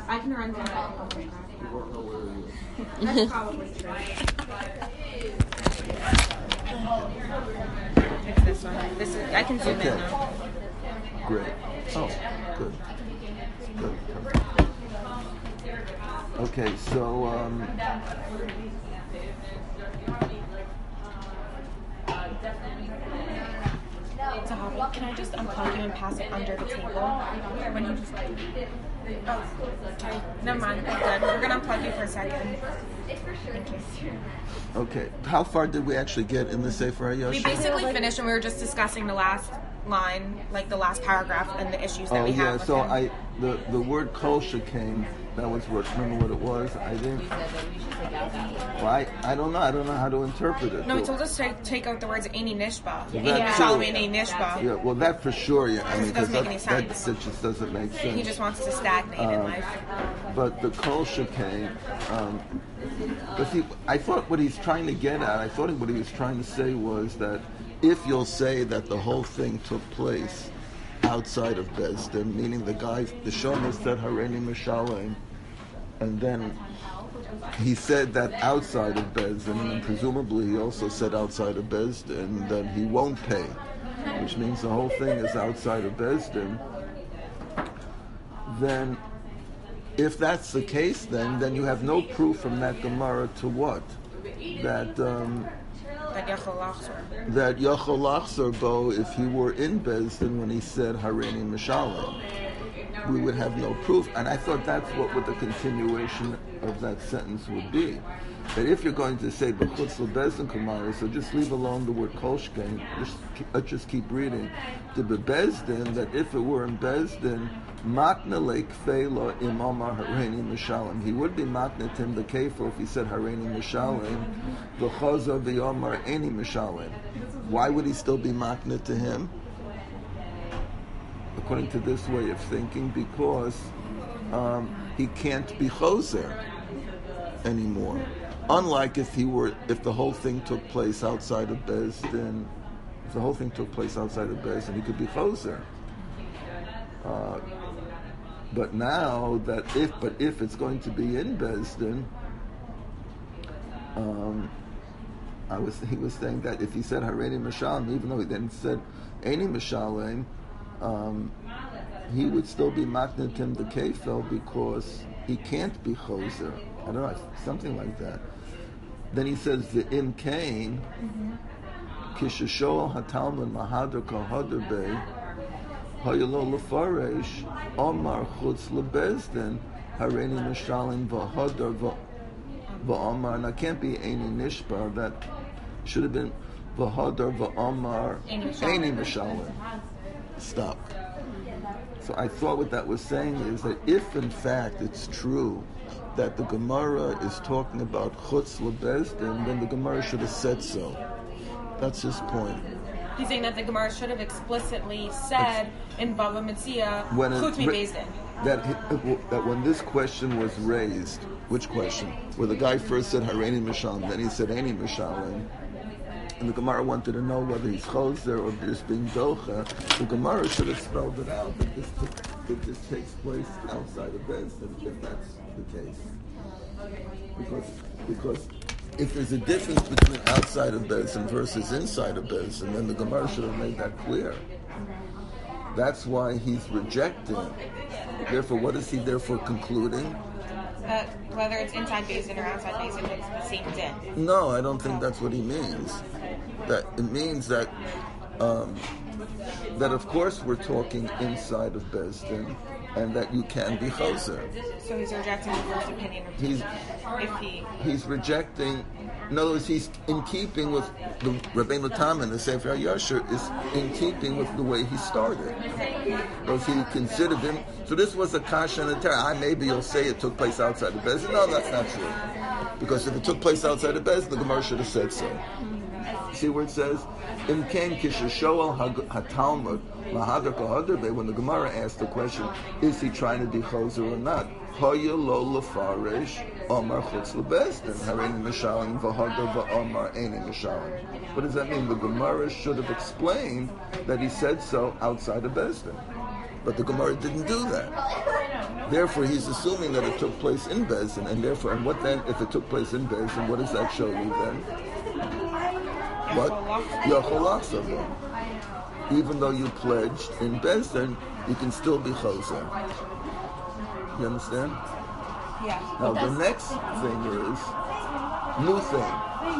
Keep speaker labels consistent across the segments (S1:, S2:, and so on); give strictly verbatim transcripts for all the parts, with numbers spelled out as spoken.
S1: I can run down that.
S2: You won't know where he is.
S1: That's probably true.
S3: It's this one. This is. I can zoom
S2: Okay.
S3: in now.
S2: Great. Oh, good. Good. Okay, so um,
S3: So, Javi, can I just unplug you and pass it under the table? When you just. Oh, okay. Never mind. We're good. We're gonna unplug you for a second. In case.
S2: okay. How far did we actually get in the Sefer
S3: We
S2: HaYashar?
S3: basically finished, and we were just discussing the last line, like the last paragraph, and the issues that
S2: Oh
S3: we
S2: yeah.
S3: have. With
S2: So
S3: him.
S2: I the the word kol came. That was what. Remember what it was? I didn't. Well, I, I don't know. I don't know how to interpret it.
S3: No, he told us to take out the words "Eini Nishba."
S2: Yeah.
S3: Eini
S2: That's
S3: Mishalem,
S2: true.
S3: Eini Nishba.
S2: Yeah. Well, that for sure. Yeah. I mean,
S3: It doesn't
S2: that,
S3: make any
S2: that,
S3: sense.
S2: that just doesn't make sense.
S3: He just wants to stagnate in
S2: Um,
S3: life.
S2: But the kol came. Um, but see, I thought what he's trying to get at. I thought what he was trying to say was that if you'll say that the whole thing took place outside of Bezdin, meaning the guy, the Shomer said Hareini Mishalem, and then he said that outside of Bezdin, and presumably he also said outside of Bezdin that he won't pay, which means the whole thing is outside of Bezdin. Then, if that's the case, then then you have no proof from that Gemara to what? That um,
S3: That Yachol Lachzor.
S2: that Yachol Lachzor Bo, if he were in Bezdin when he said Hareini Mishalem, we would have no proof. And I thought that's what, what the continuation of that sentence would be. That if you're going to say B'chutz LeBezdin Kumara, so just leave alone the word Kolshkein, just, uh, just keep reading. The Bezdin, that if it were in Bezdin, Makna Lake Fela Imamar Hareini Mishalem. He would be Makna Tim the Kefil if he said Hareini Mishalem, the Chaza V'Yomar Eini Mishalem. Why would he still be Makna to him? According to this way of thinking, because um, he can't be Choser anymore. Unlike if he were, if the whole thing took place outside of Bezdin, if the whole thing took place outside of Bezdin, he could be Choser. Uh, but now that if, but if it's going to be in Bezdin, um, I was, he was saying that if he said Hareini Mishalem, even though he then said Eini Mishalem, um, he would still be Maknit him the Kefel because he can't be Choser. I don't know, something like that. Then he says the Im Kain, Kishashol Hatalmud Mahadr Kahadr Bey, Hayalo Lefaresh, Omar Chutz Lebezdin, Hareini Mishalem Vahadr Va'omar. And it can't be Eini Nishbar, that should have been Vahadr Va'omar Eini Mishalem. Stop. So I thought what that was saying is that if in fact it's true that the Gemara is talking about Chutz LeBezdin, then the Gemara should have said so. That's his point.
S3: He's saying that the Gemara should have explicitly said in Bava Metzia, Chutz MiBezdin.
S2: That, that when this question was raised, which question? Where the guy first said Hareini Mishalem, then he said Eini Mishalem, and the Gemara wanted to know whether he's Choser or just being Docha, the Gemara should have spelled it out that this, that this takes place outside of Bezdin, if that's the case. Because, because if there's a difference between outside of Bezdin versus inside of Bezdin, then the Gemara should have made that clear. That's why he's rejecting. Therefore, what is he therefore concluding?
S3: That whether it's inside Bezdin or outside Bezdin, it's the same din.
S2: No, I don't think that's what he means. That it means that um, that of course we're talking inside of Bezdin, and that you can be Choser.
S3: So he's rejecting the first opinion of
S2: He's
S3: if he
S2: he's rejecting. In other words, he's in keeping with the Rabbeinu Tam and the Sefer HaYashar is in keeping with the way he started. Because he considered him. So this was a kasha and a terror. I maybe you'll say it took place outside of Bezdin. No, that's not true. Because if it took place outside of Bezdin, the Gemara should have said so. See where it says, "Im kain kishashoel hatalmud lahadar kahadar be." When the Gemara asked the question, is he trying to be choser or not? Haya lo lefaresh omar chutz lebezdin hareini mishalem v'hadar v'omar eini mishalem. What does that mean? The Gemara should have explained that he said so outside of Bezdin, but the Gemara didn't do that. Therefore, he's assuming that it took place in Bezdin, and therefore, and what then, if it took place in Bezdin, what does that show you then? What? Yochel Lachzor. Even though you pledged in Bezdin, you can still be Choser. You understand?
S3: Yeah.
S2: Now, the next thing is, new thing.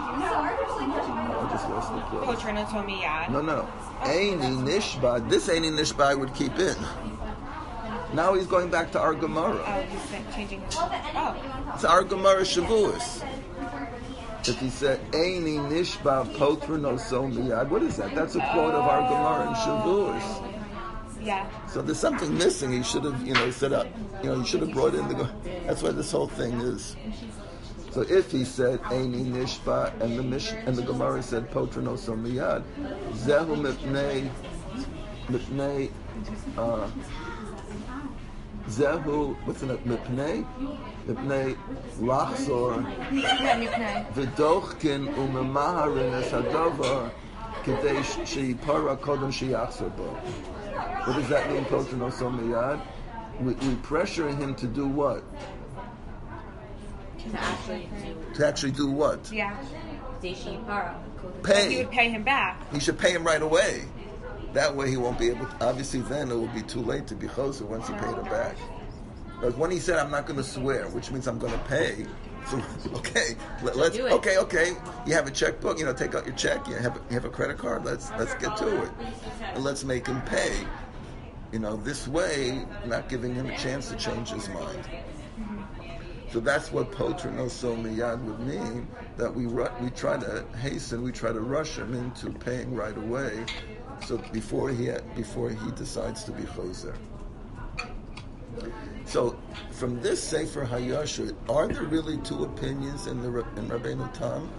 S2: I just lost the place.
S3: Potrino told me, yeah.
S2: No, no. Eini Nishba. This Eini Nishba I would keep in. Now he's going back to our Gemara.
S3: Oh, he's changing his... Oh.
S2: It's our Gemara Shavuos. If he said Eini Nishba Potrino So Miyad, what is that? That's a quote of our Gemara in Shavuos.
S3: Yeah.
S2: So there's something missing. He should have, you know, set up. You know, he should have brought in the. That's why this whole thing is. So if he said Eini Nishba and the Mish and the Gemara said Potrino So Miyad, Zehu Mipnei Mipnei uh, Zehu what's in it? Mipnei Mipnei Lachzor V'dochkin Umemaharin Es Hadovar K'dei Sheipara Kodem Sheyachzor Bo. What does that mean, Potrino So Miyad? We, we pressure him to do what?
S1: To actually do.
S2: To actually do what?
S3: Yeah.
S1: Deshi para.
S2: Pay.
S3: You would pay him back.
S2: He should pay him right away. That way he won't be able to, obviously then it will be too late to be choser once he paid it back. But when he said, I'm not going to swear, which means I'm going to pay, so, okay, let, let's,
S1: do it.
S2: okay, okay, you have a checkbook, you know, take out your check, you have a, you have a credit card, let's let's get to it. And let's make him pay. You know, this way, not giving him a chance to change his mind. So that's what Potrino So Miyad would mean, that we ru- we try to hasten, we try to rush him into paying right away, so before he had, before he decides to be choser. So from this Sefer Hayashir, are there really two opinions in the in Rabbeinu Tam?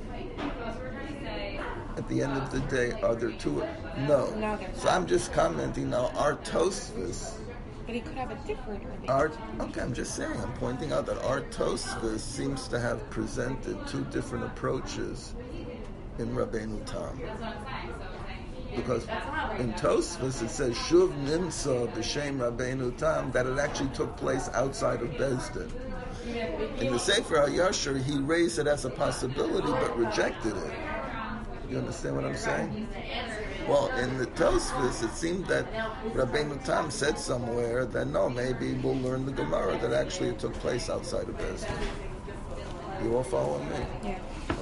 S2: At the end of the day, are there two? No.
S3: No, there's
S2: So I'm just commenting now. Our Tosfos.
S3: But he could have a different religion.
S2: Our, okay, I'm just saying, I'm pointing out that our Tosfos seems to have presented two different approaches in Rabbeinu Tam. Because in Tosfos it says, Shuv Nimsa B'Shem Rabbeinu Tam, that it actually took place outside of Bezdin. In the Sefer HaYashar, he raised it as a possibility but rejected it. You understand what I'm saying? Well, in the Tosfos, it seemed that Rabbeinu Tam said somewhere that no, maybe we'll learn the Gemara that actually it took place outside of Bezdin. You all follow me?
S3: Yeah.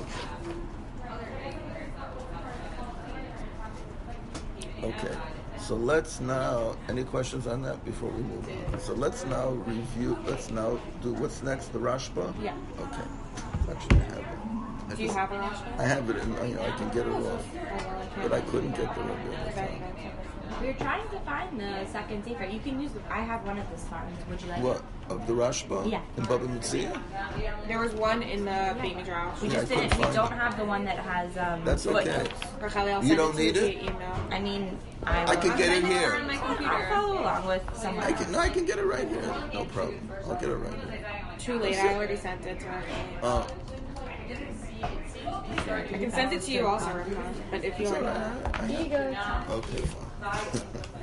S2: Okay. So let's now, any questions on that before we move on? So let's now review, let's now do, what's next, the Rashba?
S3: Yeah.
S2: Okay. Actually, I have it. I
S3: Do you
S2: just-
S3: have a Rashba?
S2: I have it, and you know, I can get it off, but I couldn't get the Rabbeinu Tam.
S1: We were trying to find the second sefer. You can use the. I have one of the Spartans. Would you like
S2: What?
S1: it?
S2: Of the Rashba?
S1: Yeah.
S2: In Baba Metzia?
S3: There was one in the Beit Midrash.
S1: We
S2: Yeah,
S1: just
S2: I couldn't
S1: didn't. We
S2: find
S1: don't
S2: it.
S1: have the one that has. Um,
S2: That's okay.
S1: footnotes.
S3: Rachel, I'll
S2: You
S3: send
S2: don't
S3: it to
S2: need
S3: you
S2: it?
S3: via email.
S1: I mean, I.
S2: I can
S1: I'll
S2: get
S1: send
S2: it here.
S1: on my computer. I'll follow along with someone.
S2: I can, no, I can get it right here. No problem. I'll get it right here.
S3: Too late. I already sent it to her.
S2: Uh,
S3: I can send it to you also, Rachel. But if you
S2: it's all
S3: want.
S2: right. I-
S1: Here you go.
S2: Okay, fine.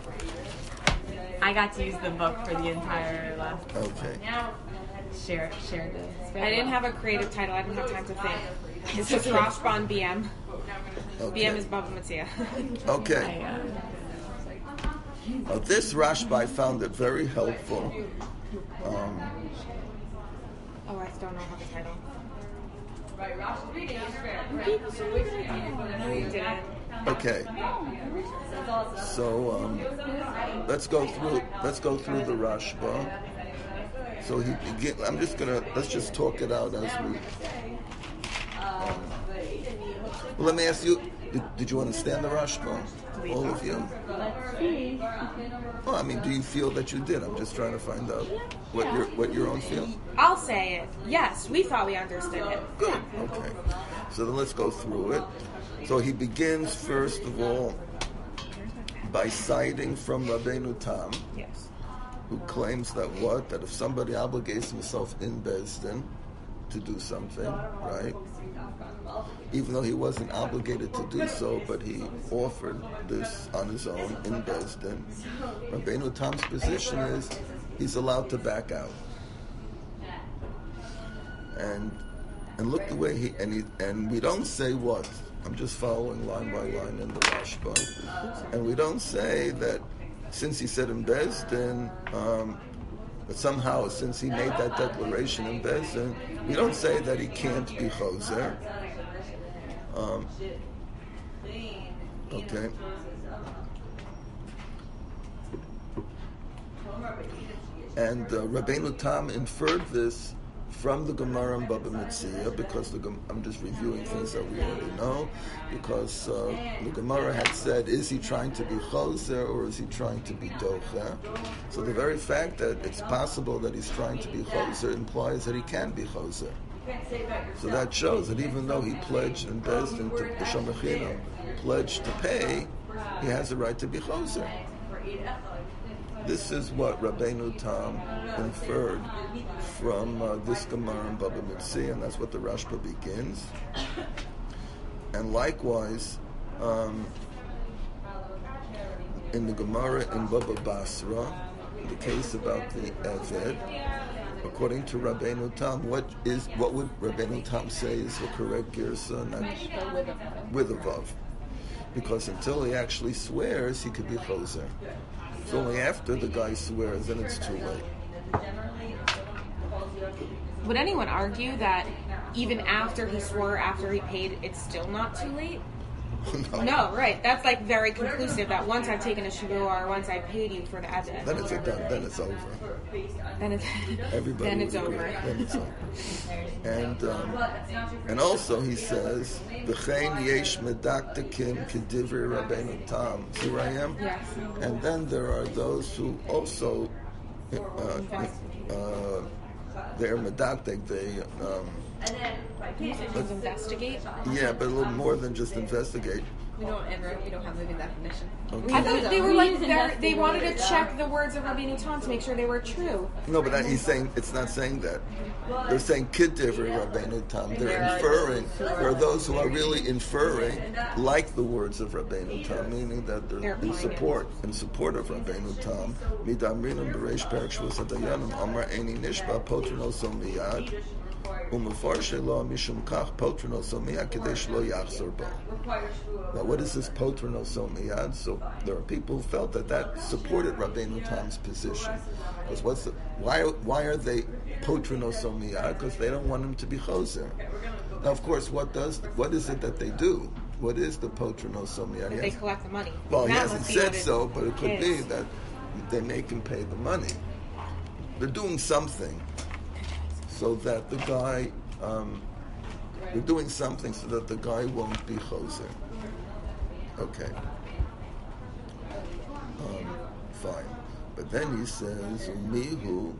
S1: I got to use the book for the entire last.
S2: Okay.
S1: Share share this.
S3: I didn't have a creative title. I didn't have time to think. It's just Rashba on B M. B M is
S2: Okay.
S3: Baba Metzia.
S2: Okay.
S1: I, uh,
S2: Now, this Rashba, I found it very helpful. Um,
S3: Oh, I still don't have the title. No, you didn't.
S2: okay. So um, let's go through. Let's go through the Rashba. So he begin. I'm just gonna. Let's just talk it out as we. Um, well, let me ask you. Did, did you understand the Rashba? All of you. Well, I mean, do you feel that you did? I'm just trying to find out what your what your own feel.
S3: I'll say it. Yes, we thought we understood it.
S2: Good. Okay. So then let's go through it. So he begins first of all by citing from Rabbeinu Tam,
S3: Yes.
S2: who claims that what? That if somebody obligates himself in Bezdin to do something, right? Even though he wasn't obligated to do so, but he offered this on his own in Bezdin. Rabbeinu Tam's position is he's allowed to back out. And and look the way he and he and we don't say what. I'm just following line by line in the Rashba, and we don't say that since he said in Bezdin, um, but somehow since he made that declaration in Bezdin, we don't say that he can't be choser. Um, okay. And uh, Rabbeinu Tam inferred this from the Gemara and Baba Metzia, because the, I'm just reviewing things that we already know, because uh, the Gemara had said, is he trying to be choser or is he trying to be docher? So the very fact that it's possible that he's trying to be choser implies that he can be choser. So that shows that even though he pledged and Bezdin to the Shomachino, pledged to pay, he has a right to be choser. This is what Rabbeinu Tam inferred from uh, this Gemara in Baba Metzia, and that's what the Rashba begins. And likewise, um, in the Gemara in Baba Basra, the case about the Eved, according to Rabbeinu Tam, what is what would Rabbeinu Tam say is the correct girsa? With a vav, because until he actually swears, he could be choser. It's only after the guy swears, then it's too late.
S3: Would anyone argue that even after he swore, after he paid, it's still not too late?
S2: No.
S3: No, right. That's like very conclusive that once I've taken a shuvah or once I've paid you for the Eved.
S2: Then it's a done. Then it's over.
S3: Then it's
S2: Everybody
S3: then it's
S2: agree.
S3: over.
S2: Then it's over. And um, and also he says, "V'chein yesh medaktakim kedivri Rabbeinu Tam." See where I am?
S3: Yes.
S2: And then there are those who also uh, uh, they're medaktik. They um,
S3: Let's investigate.
S2: yeah, but a little more than just investigate.
S4: We don't, and we don't have a good definition.
S2: Okay.
S3: I thought they were like they're- they wanted to check the words of Rabbeinu Tam to make sure they were true.
S2: No, but that, he's saying it's not saying that. They're saying kiddiver Rabbeinu Tam. They're inferring. There are those who are really inferring, like the words of Rabbeinu Tam, meaning that they're in support, in support of Rabbeinu Tam. Midamrinam b'reish perak shvus hadayanim amar eini nishba potrino so miyad. Now, what is this potrino so miyad? So there are people who felt that that supported Rabbeinu Tam's position. Because what's the, why why are they potrino so miyad? Because they don't want him to be choser. Now, of course, what does what is it that they do? What is the potrino so miyad?
S3: They collect the money.
S2: Well, he
S3: That
S2: hasn't
S3: must be
S2: said
S3: what it
S2: so, but it could
S3: is.
S2: be that they make him pay the money. They're doing something so that the guy, um, they're doing something so that the guy won't be choser. Okay. Um, fine. But then he says, Mihu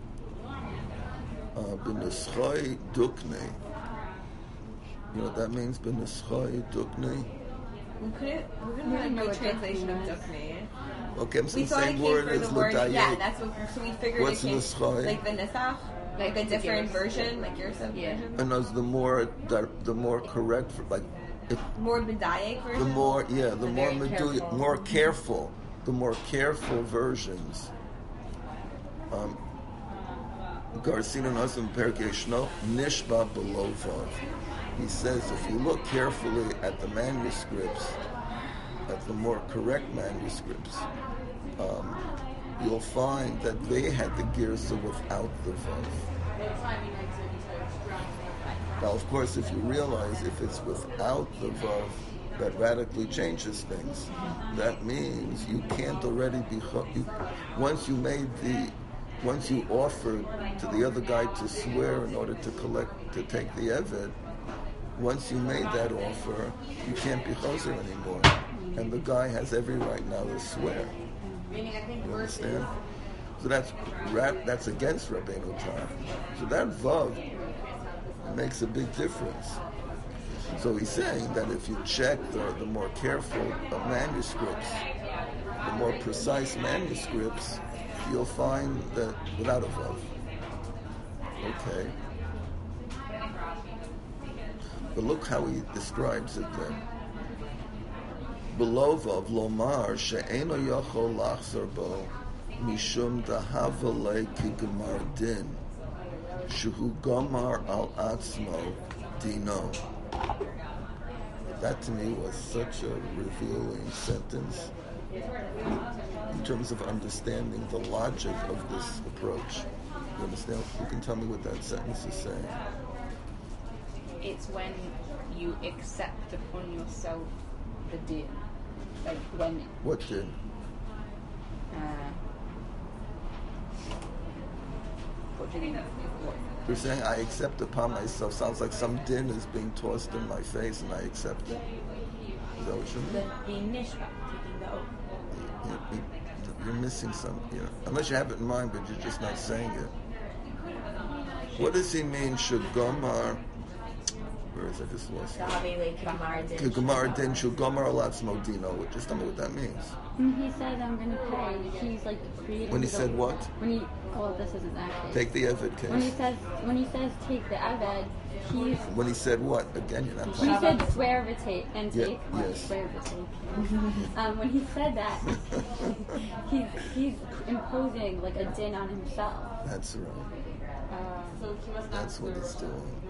S2: b'neschoi dukne. You know what that means, b'neschoi dukne?
S4: We couldn't, we're going to have a good translation of Dukne.
S2: Okay, I'm
S4: We
S2: saying the
S4: thought it
S2: same
S4: came
S2: word
S4: for
S2: as
S4: the word,
S2: l'dayek.
S4: yeah, that's what, so we figured
S2: What's
S4: it came,
S2: Neschoi?
S4: like the Nesach, like the different version, like your sub
S1: Yeah.
S4: version.
S2: And as the more the, the more correct, for, like if
S4: More Medayek version.
S2: the more yeah, the,
S1: The
S2: more
S1: very
S2: medu-
S1: careful.
S2: more careful, the more careful versions. Um, Garcina Nazim Perkeshno Nishba Belovov. He says if you look carefully at the manuscripts, at the more correct manuscripts, um, you'll find that they had the girsa without the vav. Now, of course, if you realize if it's without the vav, that radically changes things. That means you can't already be cho- you, once you made the once you offered to the other guy to swear in order to collect to take the eved. Once you made that offer, you can't be choser anymore, and the guy has every right now to swear. You understand? So that's that's against Rabbeinu Tam. So that vav makes a big difference. So he's saying that if you check the, the more careful uh, manuscripts, the more precise manuscripts, you'll find that without a vav. Okay. But look how he describes it then. Below vav lomar she'eno yachol lachzor bo mishum dahavale ki gemar din shehu gomar al atzmo dino. That to me was such a revealing sentence in terms of understanding the logic of this approach. You understand? You can tell me what that sentence is saying.
S4: It's when you accept upon yourself the din. Like when...
S2: What din?
S4: Uh, what do you mean? What?
S2: You're saying I accept upon myself. Sounds like some din is being tossed in my face and I accept it. Is that what you mean?
S1: The being nishba, taking the oath.
S2: You, you, you're missing some, you know, unless you have it in mind, but you're just not saying it. What does he mean, Shugomar? Where is it? I just lost it.
S1: Dahavele Gemar Din.
S2: Gemar din Shugomar alatzmo dino. Just tell me what that means.
S5: When he said, I'm going to pay, he's like creating...
S2: When he
S5: the-
S2: said what?
S5: When he... Oh, this isn't actually.
S2: Take the Evid case.
S5: When he says, when he says take the Eved, he's...
S2: When he said what? Again, you're not
S5: When he
S2: playing.
S5: said swear vita- and
S2: Yeah,
S5: take,
S2: yes.
S5: swear vita- um, when he said that, he's he's imposing like a din on himself.
S2: That's right.
S5: Um,
S2: That's what he's doing.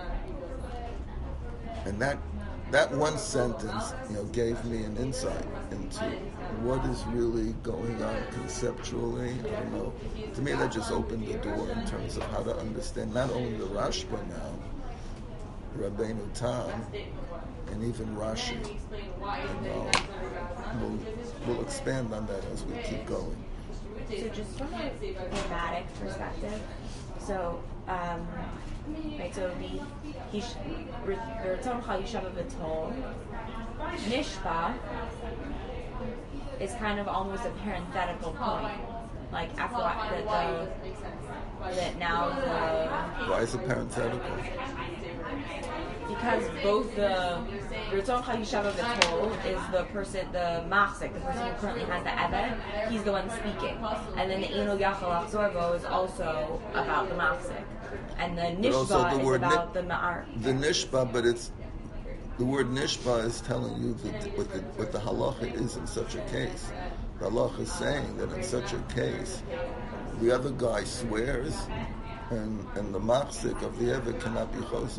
S2: And that that one sentence, you know, gave me an insight into what is really going on conceptually. I don't know. To me, that just opened the door in terms of how to understand not only the Rashba now, Rabbeinu Tam, and even Rashi. And, uh, we'll, we'll expand on that as we keep going.
S1: So just from a grammatic perspective, so um, right, so it would be Hish- Ratzon Chayishav V'Tol. Nishba is kind of almost a parenthetical point, like after that the that now the
S2: Why is it parenthetical?
S1: because both the Ratzon Chayishav V'Tol is the person, the machzik, the person who currently has the Eved, he's the one speaking, and then the Eno Yachal Achzorvo is also about the machzik. And the
S2: But also
S1: nishba
S2: the
S1: is
S2: word
S1: about
S2: ni-
S1: the ma'ar.
S2: The nishba, but it's the word nishba is telling you that what the, what the halacha is in such a case. The halacha is saying that in such a case, the other guy swears, and and the machzik of the eved cannot be choser.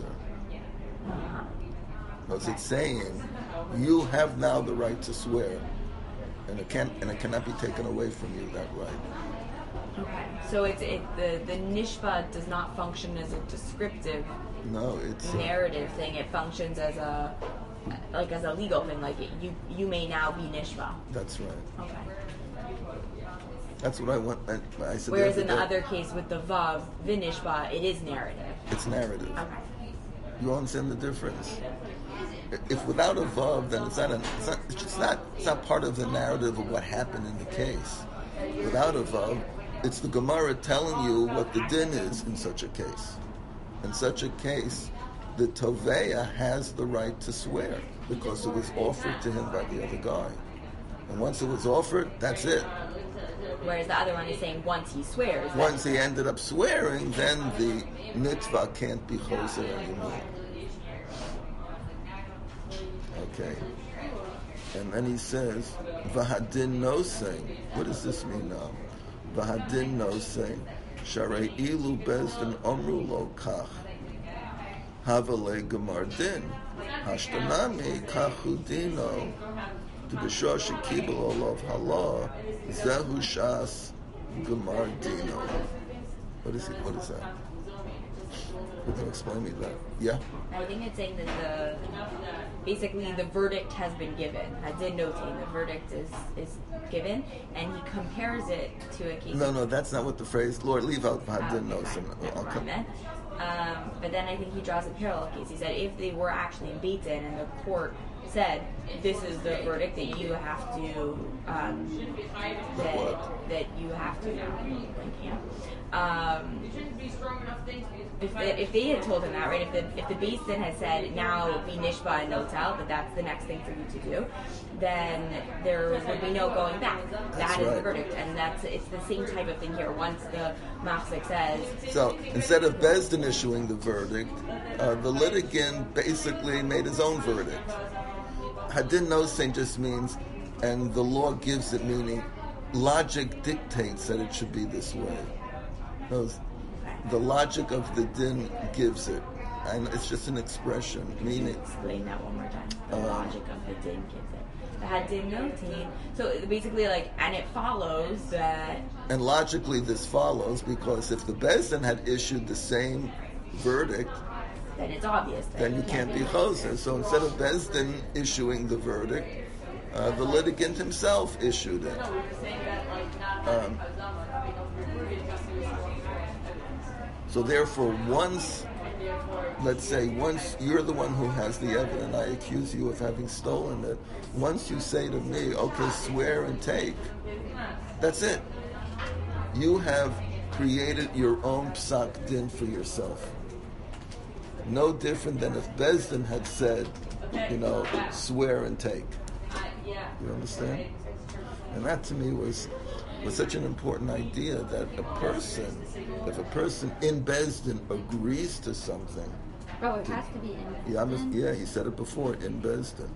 S2: Because it's saying you have now the right to swear, and it can and it cannot be taken away from you that right.
S1: Okay. So it's it the the nishba does not function as a descriptive
S2: No, it's uh,
S1: narrative thing. It functions as a like as a legal thing. Like it, you you may now be nishba.
S2: that's right.
S1: Okay.
S2: That's what I want. I, I said.
S1: Whereas
S2: the
S1: in the
S2: day,
S1: other case with the vav, the nishba, it is narrative.
S2: it's narrative.
S1: Okay.
S2: You understand the difference? If without a vav, then it's not, a, it's not. It's just not. It's not part of the narrative of what happened in the case. Without a vav, it's the Gemara telling you what the din is in such a case. In such a case, the Toveya has the right to swear because it was offered to him by the other guy. And once it was offered, that's it.
S1: Whereas the other one is saying once he swears. then-
S2: Once he ended up swearing, then the mitzvah can't be choser anymore. Okay. And then he says, V'hadin nosing. What does this mean now? V'hadin nosing. Sharei ilu bezdin omru lo kach. Havale gemar din. Hashtanami kachu dino. To be sure shekibel olav halah. Zehu shas gemar dino. What is it? What is that? You can explain me that. Yeah?
S1: I think it's saying that the basically the verdict has been given. Hadin noting the verdict is is given, and he compares it to a case.
S2: No, no, that's not what the phrase. Lord, leave out Hadin
S1: Okay,
S2: nosing.
S1: never
S2: I'll
S1: mind
S2: come.
S1: then. Um, but then I think he draws a parallel case. He said if they were actually in Beit Din and the court said this is the verdict that you have to um, that that you have to now. Um, if they, if they had told him that, right? If the if the Beit Din had said now be nishba and notel, that that's the next thing for you to do, then there would be no going back.
S2: That's
S1: That is
S2: right.
S1: the verdict, and that's it's the same type of thing here. Once the machzik says.
S2: So instead of Bezdin issuing the verdict, uh, the litigant basically made his own verdict. Hadin nosing just means, and the law gives it meaning, logic dictates that it should be this way. Those, the logic of the din gives it, and it's just an expression. Meaning,
S1: explain that one more time. The
S2: Uh,
S1: logic of the din gives it. The had din notain. So basically, like, and it follows that.
S2: and logically this follows because if the Beis Din had issued the same verdict,
S1: Then it's obvious. That
S2: then you can't be choser. So instead of Beis Din issuing the verdict, uh, the litigant himself issued it. Um, so therefore, once, let's say, once you're the one who has the evidence, I accuse you of having stolen it, once you say to me, okay, swear and take, that's it. You have created your own psak din for yourself. No different than if Beis Din had said, you know, swear and take. You understand? And that to me was was such an important idea that a person, if a person in Beis Din agrees to something,
S5: Oh, it has to be in.
S2: yeah, I'm, yeah, he said it before, in Beis Din.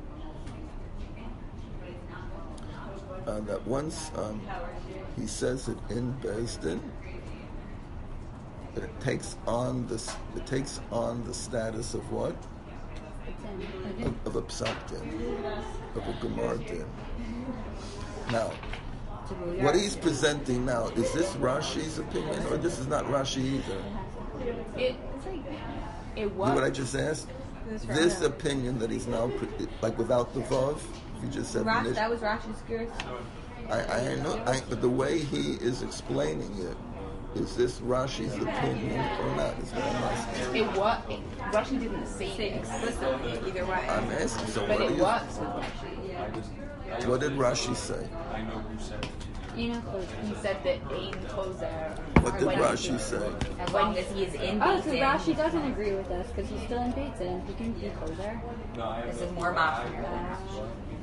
S2: Uh, that once um, he says it in Beis Din, that it takes on this, it takes on the status of what?
S5: It's in.
S2: Of, of a psak din, of a gemar din. Now, what he's presenting now, is this Rashi's opinion, or this is not Rashi either?
S3: It, it
S2: You
S3: was.
S2: know what I just asked?
S3: That's right.
S2: This opinion that he's now, pre- like without the vav, you just said.
S4: Rash,
S2: nish-
S4: that was Rash's skirt.
S2: I, I know, I, but the way he is explaining it, is this Rashi's opinion or not? Is what I'm asking.
S3: It was. It, Rashi didn't say it explicitly either way.
S2: I'm asking. So
S3: But
S2: what,
S3: it
S2: do you,
S3: was with Rashi.
S2: what did Rashi say?
S5: You know, close.
S3: He said that Ain Kozer.
S2: What did
S1: When-
S2: Rashi say?
S1: As long as he is in
S5: Oh, so
S1: Beit Din,
S5: Rashi doesn't agree with us because he's still in Beit Din. He can be closer.
S1: this is more mafia than Rashi.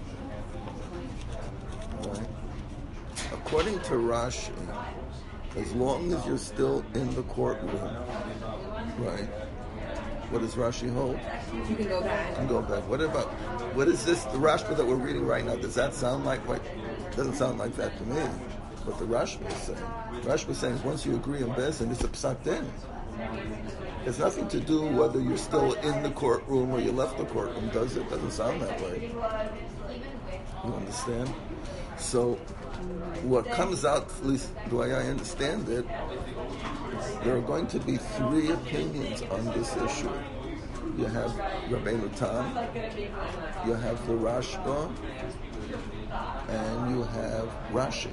S2: Right. According to Rashi, as long as you're still in the courtroom, right? What does Rashi hold?
S4: You can go back.
S2: And go back. What about, what is this, the Rashba that we're reading right now, does that sound like, like, doesn't sound like that to me. What the Rashba is saying. Rashba is saying once you agree in Beis Din, it's a psak din. It's nothing to do whether you're still in the courtroom or you left the courtroom, does it? Doesn't sound that way. You understand? So, what comes out, at least the way I understand it, there are going to be three opinions on this issue. You have Rabbeinu Tam, you have the Rashba, and you have Rashi.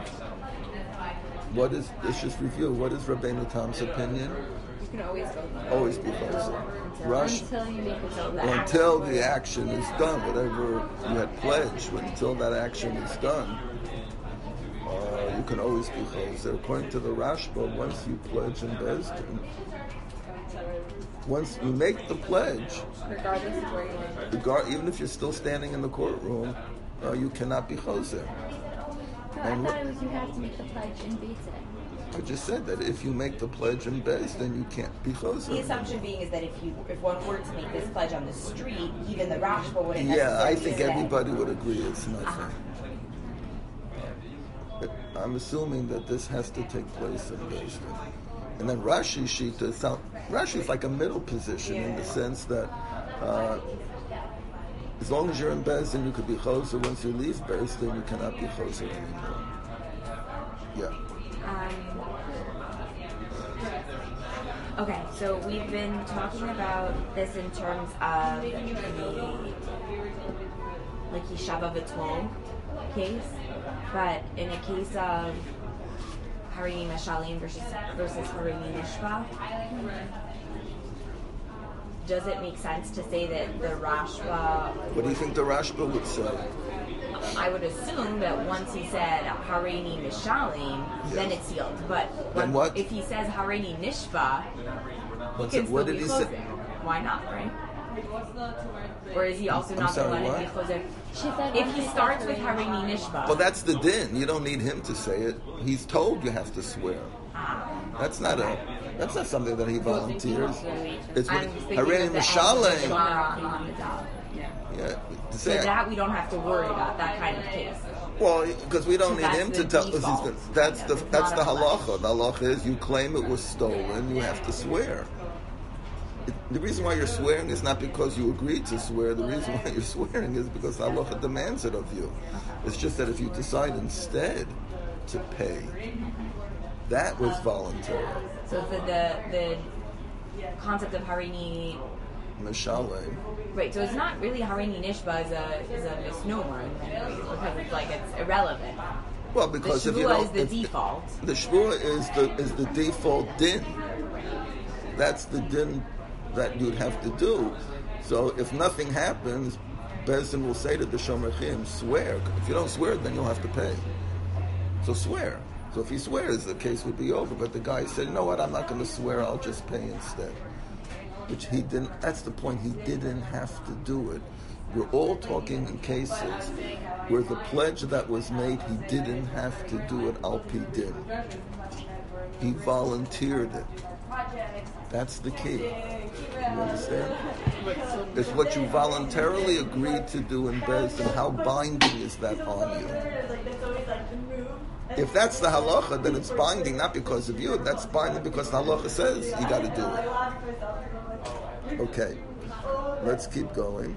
S2: What is, let's just review, what is Rabbeinu Tam's opinion?
S4: You can always go back.
S2: Always be closer. Rashi,
S5: Until you make a
S1: Until
S5: deal.
S1: the
S2: until
S1: action-
S2: the action is done, whatever you had pledged, until that action is done, uh, you can always be closer. According to the Rashba, once you pledge in Beis Din, once you make the pledge,
S4: Regardless of where you are.
S2: regard, even if you're still standing in the courtroom, uh, you cannot be choser.
S5: No, I
S2: And
S5: thought
S2: what-
S5: it was you have to make the pledge in Beit Din.
S2: I just said that if you make the pledge in Beis, then you can't be
S1: The
S2: choser.
S1: assumption being is that if you, if one were to make this pledge on the street, even the Rashba wouldn't
S2: Yeah, I
S1: necessarily
S2: think
S1: say-
S2: everybody would agree it's nothing.
S1: Uh-huh.
S2: But I'm assuming that this has to take place in Beis Din. And then Rashi Shita, sound, Rashi is like a middle position in the sense that uh, as long as you're in Beis Din, you could be choser. Once you leave Beis Din, you cannot be choser anymore. Yeah.
S1: Um, okay, so we've been talking about this in terms of the like Yishava V'Tol case, but in a case of Harini Mashalim versus versus Harini Nishva, does it make sense to say that the Rashba?
S2: What do you think the Rashba would say?
S1: I would assume that once he said Harini Mishalim, then it's sealed. But
S2: Then
S1: when-
S2: what?
S1: if he says Harini Nishva,
S2: What's
S1: he
S2: it-
S1: can
S2: what
S1: still
S2: did
S1: be
S2: he
S1: closer.
S2: say?
S1: Why not, right? Or is he also
S2: I'm
S1: not
S2: sorry,
S1: going to let
S2: what?
S1: it be closer?
S5: She said
S1: If
S5: once
S1: he
S5: you
S1: starts
S5: said
S1: with Harini Nishva,
S2: Well, that's the din. You don't need him to say it. He's told you have to swear.
S1: ah,
S2: That's not a. That's not something that he volunteers. It's what
S1: I'm thinking
S2: Harini
S1: of the
S2: Mishalim.
S1: Gemara on the dot.
S2: Yeah. To
S1: So
S2: say
S1: that we don't have to worry about that kind of case.
S2: Well, because we don't
S1: So
S2: need
S1: that's
S2: him
S1: the
S2: to tell us. He's
S1: default.
S2: gonna, that's
S1: Yeah,
S2: the
S1: it's
S2: that's
S1: not
S2: the
S1: a
S2: halacha. The halacha is you claim it was stolen, you have to swear. It, the reason why you're swearing is not because you agreed to swear. The reason why you're swearing is because the halacha demands it of you. It's just that if you decide instead to pay, that was voluntary.
S1: So the the, the concept of harini,
S2: Mishalem.
S1: right? So it's not really harini nishba is a is a misnomer in many ways because it's like it's irrelevant.
S2: Well,
S1: The
S2: because if you
S1: shvua
S2: don't,
S1: is the
S2: if-
S1: default.
S2: the shvua is the is the default din. That's the din that you'd have to do. So if nothing happens, Bezdin will say to the Shomerchim, swear. If you don't swear, then you'll have to pay. So swear. So if he swears, the case would be over. But the guy said, you know what, I'm not going to swear, I'll just pay instead. Which he didn't, that's the point, he didn't have to do it. We're all talking in cases where the pledge that was made, he didn't have to do it al pi din. He volunteered it. That's the key. You understand? It's what you voluntarily agreed to do in Bez, and how binding is that on you? If that's the halacha, then it's binding not because of you. That's binding because the halacha says you got to do it. Okay, let's keep going.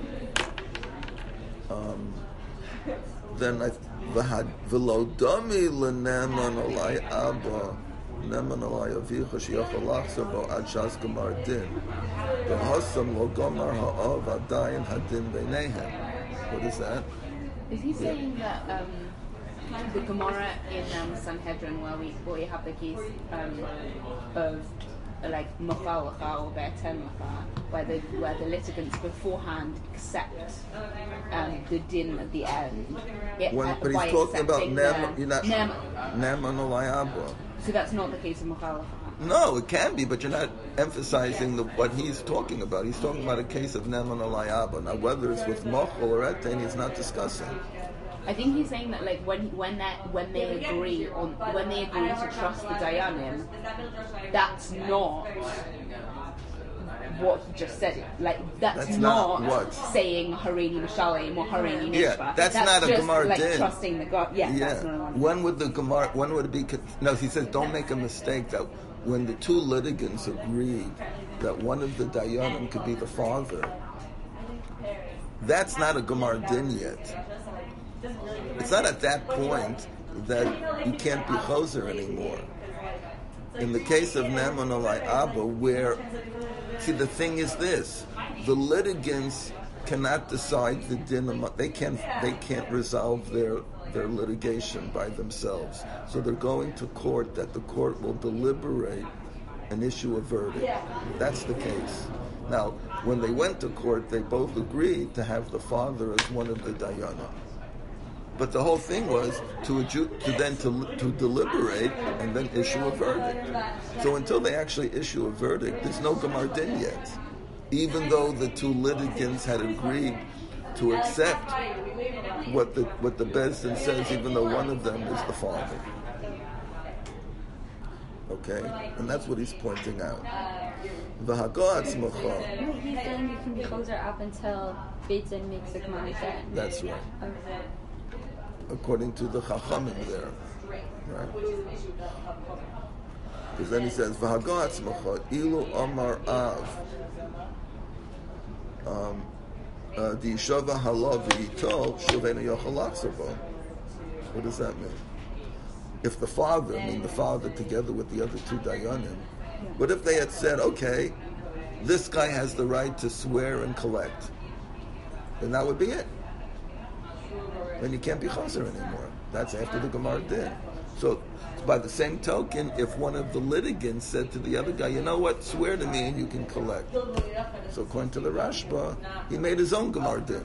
S2: Um, then I v'lo dami l'neman olai abba neman olai avicha sheyachol lachzor bo ad shas gamar din v'hasam lo gamar ha'av adayin hadin beinehem. What is that?
S6: Is he saying that um, the Gemara in um, Sanhedrin, where we where we have the case um, of uh, like mafal or be'etem mafal, where the where the litigants beforehand accept um, the din at the end. It,
S2: When,
S6: uh,
S2: but
S6: by
S2: he's talking about
S6: accepting
S2: neman,
S6: the-
S2: you're not
S6: nem-
S2: neman olai abba.
S6: So that's not the case of mafal.
S2: No, it can be, but you're not emphasizing the, what he's talking about. He's talking about a case of neman olai abba. Now, whether it's with mochel or etain, he's not discussing.
S6: I think he's saying that like when when that when they agree on when they agree to trust the dayanim, that's not what he just said. Like that's,
S2: That's
S6: not,
S2: not what?
S6: saying harini mishalim or harini nishba.
S2: Yeah, that's not a
S6: just
S2: Gemara
S6: like
S2: din.
S6: trusting the God. Yeah,
S2: Yeah.
S6: that's not one.
S2: When would the Gemara? When would it be? No, he says don't make a mistake that when the two litigants agreed that one of the dayanim could be the father, that's not a Gemara din yet. It's not at that point that you can't be choser anymore. In the case of Neman olai Abba, where, see, the thing is this: the litigants cannot decide the din. Of, they can't. They can't resolve their their litigation by themselves. So they're going to court. That the court will deliberate and issue a verdict. That's the case. Now, when they went to court, they both agreed to have the father as one of the dayanim. But the whole thing was to adju- to then to, to deliberate and then issue a verdict. So until they actually issue a verdict, there's no Gemar Din yet. Even though the two litigants had agreed to accept what the what the Beis Din says, even though one of them is the father. Okay, and that's what he's pointing out. V'hago atzmacha.
S5: Wait, he's saying you can be closer up until Beit Din makes a Gemara Din.
S2: That's right.
S5: Okay.
S2: According to the Chachamim there. Right. Because then he says, V'hago atzmacha ilu amar av um, uh, the Yishava halav v'yitol shavena yochel lachzor bo. What does that mean? If the father, I mean the father together with the other two dayanim, but if they had said, okay, this guy has the right to swear and collect, then that would be it. Then you can't be chaser anymore. That's after the Gemara Din. So, by the same token, if one of the litigants said to the other guy, you know what, swear to me and you can collect. So according to the Rashba, he made his own Gemara Din.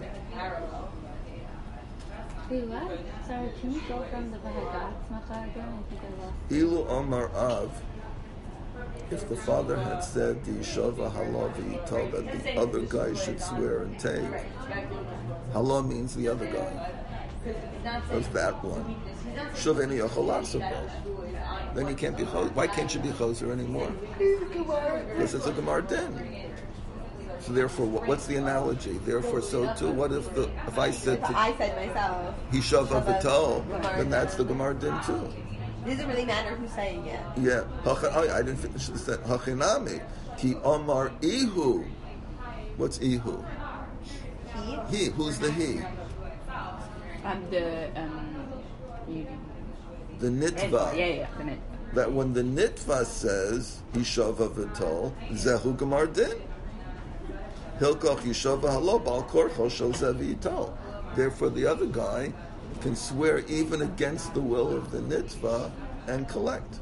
S5: Wait, what? Sorry, can you go from the Vahagat Macha again? I think I lost.
S2: Ilu Omar Av, if the father had said the Yishava Halav Yital, that the other guy should swear and take, Halav means the other guy. That's that one. Shaveni Yochel Lachzor bo. Then you can't be choser. Why can't you be choser anymore? Because it's a Gemara Din. So therefore, what, what's the analogy? Therefore, so too. What if the if I said
S4: If
S2: to
S4: I said myself,
S2: Hishav
S4: Shabbat
S2: Avital,
S4: Gemara
S2: then that's the
S4: Din.
S2: Gemara din too.
S4: It doesn't really matter who's saying it.
S2: Yeah. Hacha- oh, I didn't finish the sentence. Hachinami ki Omar Ihu. What's Ihu?
S4: He?
S2: He. Who's the he?
S6: And the um, you,
S2: The nitva.
S6: yeah, yeah, the net.
S2: That when the nitva says Hishav Avital, Zehu Gemar din. Hilkoch Yishava Halo Bal Korcho Shozev Yital. Therefore, the other guy can swear even against the will of the nitva and collect.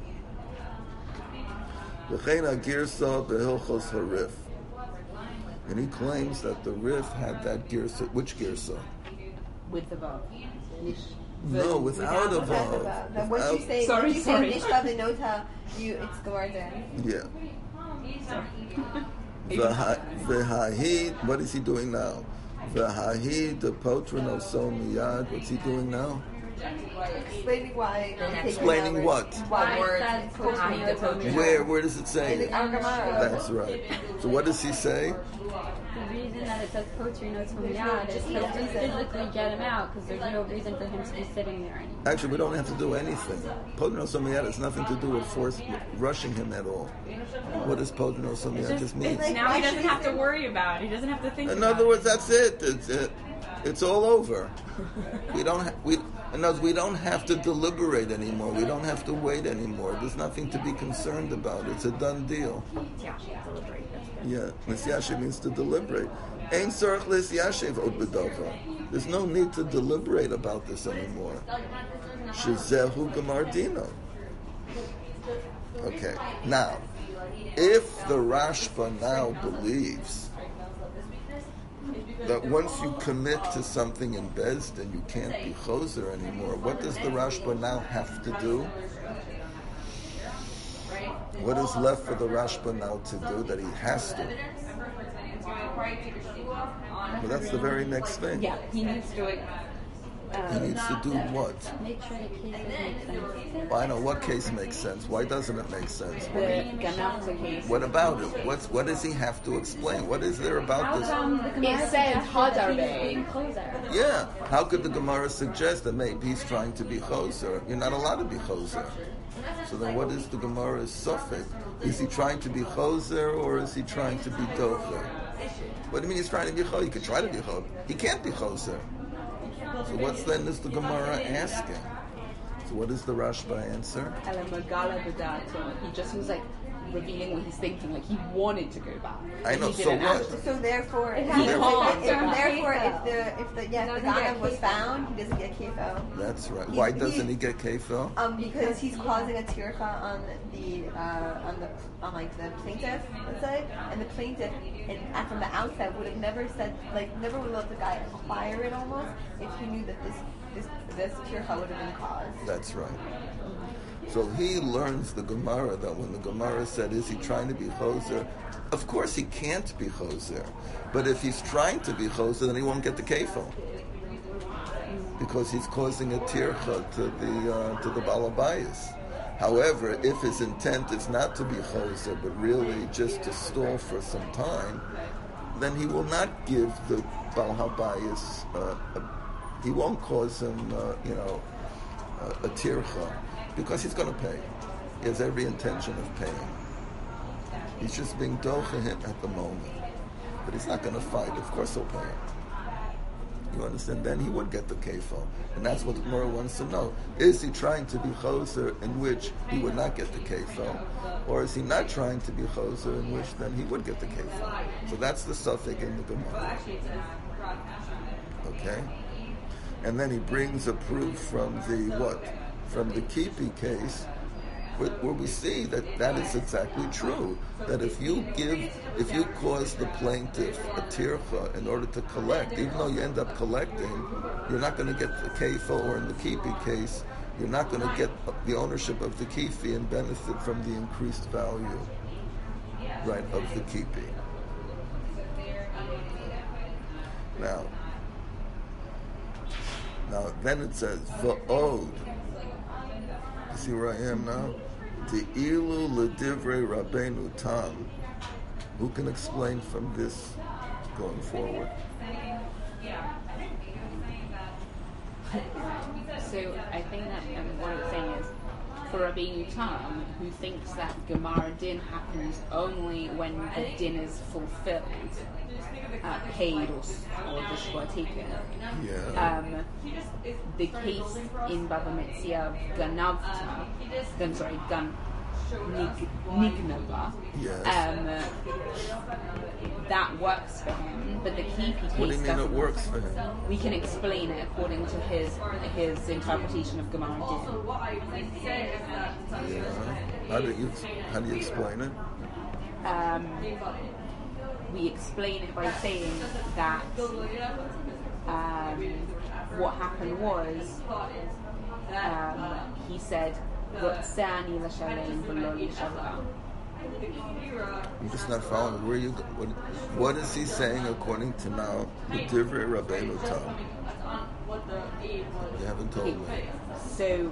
S2: V'chein Girsa Behilchos Harif, and he claims that the Rif had that Girsa. Which Girsa?
S6: With the vav. Nish.
S2: No, without a
S4: That's
S2: vav.
S4: about- Then once you
S2: Without-
S4: say,
S6: Sorry,
S4: once you
S6: sorry.
S4: say Nishta V'nota, you it's Gemara Din.
S2: Yeah. V'ha- V'hahi, what is he doing now? V'hahi de potrino so miyad. What's he doing now?
S4: Explaining why.
S1: The next
S2: Explaining
S4: Taking
S2: what?
S4: over.
S1: Why
S4: Why?
S1: words
S5: That's
S1: behind the poetry.
S2: Where? Where does it
S4: In
S2: say?
S4: the
S2: it?
S4: our Gemara.
S2: That's right. So what does he say?
S5: The reason that it says poetry notes from Yad is because we physically get him out because there's no reason for him to be sitting there anymore.
S2: Actually, we don't have to do anything. Potrino so miyad has nothing to do with force rushing him at all. What does potrino so miyad just mean?
S4: It's like,
S1: Now
S4: why
S1: he doesn't
S4: should
S1: have to
S4: say-
S1: worry about it. He doesn't have to think
S2: In
S1: about
S2: other
S1: it.
S2: words, that's it. It's it. It's all over. We don't. Ha- we. In other words, we don't have to deliberate anymore. We don't have to wait anymore. There's nothing to be concerned about. It's a done deal.
S1: Yeah, deliberate.
S2: Yeah, lisyashiv means to deliberate. Ein tzarich lisyashiv od b'dova. There's no need to deliberate about this anymore. Shezehu gemar dino. Okay, now, if the Rashba now believes that once you commit to something in Bezdin, you can't be choser anymore, what does the Rashba now have to do? What is left for the Rashba now to do that he has to? Well, that's the very next thing.
S6: Yeah, he needs to.
S2: He needs to do what?
S5: Make sure the cases make sense.
S2: Well, I know what case makes sense. Why doesn't it make sense?
S6: The Ganata case.
S2: What about it? What's what does he have to explain? What is there about
S5: How
S2: this?
S5: come the Gemara
S6: It says
S5: suggested that he was
S6: Hadarbe.
S5: being closer?
S2: Yeah. How could the Gemara suggest that maybe he's trying to be choser? You're not allowed to be choser. So then, what is the Gemara's suffix? Is he trying to be choser or is he trying to be docher? What do you mean he's trying to be choser? He could try to be choser. He can't be choser. So what's then is the Gemara asking? So what is the Rashba answer?
S6: Elamagala Badato. He just was like revealing what he's thinking. Like he wanted to go back.
S2: I know,
S6: He
S2: so
S6: didn't
S2: what?
S6: actually.
S4: So therefore, if,
S5: has
S4: if,
S2: to
S4: if,
S6: be
S4: if-
S5: a
S4: therefore, if
S5: kefil.
S4: the if the yeah, if the
S5: doesn't get
S4: Ganav was
S5: kefil.
S4: found, he doesn't get kefil.
S2: That's right.
S4: He-
S2: Why
S4: he-
S2: doesn't he get kefil?
S4: Um, because he's causing a tircha on the uh, on the on like the plaintiff, let's say, and the plaintiff, and, and from the outset would have never said like never would have let the guy acquire it almost if he knew that this this this tircha would have been caused.
S2: That's right. So he learns the Gemara that when the Gemara said, is he trying to be choser? Of course he can't be choser. But if he's trying to be choser, then he won't get the kefil. Because he's causing a tircha to the uh, to the balabayas. However, if his intent is not to be choser, but really just to stall for some time, then he will not give the balabayas, uh, a, he won't cause him, uh, you know, a, a tircha. Because he's going to pay. He has every intention of paying. He's just being docha him at the moment. But he's not going to fight. Of course he'll pay. You understand? Then he would get the kefil. And that's what the Gemara wants to know. Is he trying to be choser in which he would not get the kefil? Or is he not trying to be choser in which then he would get the kefil? So that's the suffix in the Gemara. Okay? And then he brings a proof from the what? From the Kipi case, where, where we see that that is exactly true. That if you give, if you cause the plaintiff a tircha in order to collect, even though you end up collecting, you're not going to get the kefil, or in the Kipi case, you're not going to get the ownership of the kifi and benefit from the increased value, right, of the kipi. Now, now then it says va'od. You see where I am now? The ilu ledivrei Rabbeinu Tam. Who can explain from this going forward.
S6: So I think that um, what I'm saying is, for Rabbeinu Tam, who thinks that Gemara Din happens only when the din is fulfilled, uh, paid or, or the shua taken,
S2: Yeah.
S6: um, the case in Baba Metzia of Ganavta, I'm sorry, Gan Nig- Nignava,
S2: Yes.
S6: um, that works for him, but the Kipi case
S2: What do you mean
S6: doesn't.
S2: it works for him?
S6: We can explain it according to his his interpretation of Gemara Din.
S2: Yeah. How do you how do you explain it?
S6: Um, we explain it by saying that um, what happened was um, he said, "Rotzani l'shalem v'lo l'shavra."
S2: I'm just not following. Where you? What, what is he saying according to now the Divrei Rabbeinu Tam? You haven't told me.
S6: So,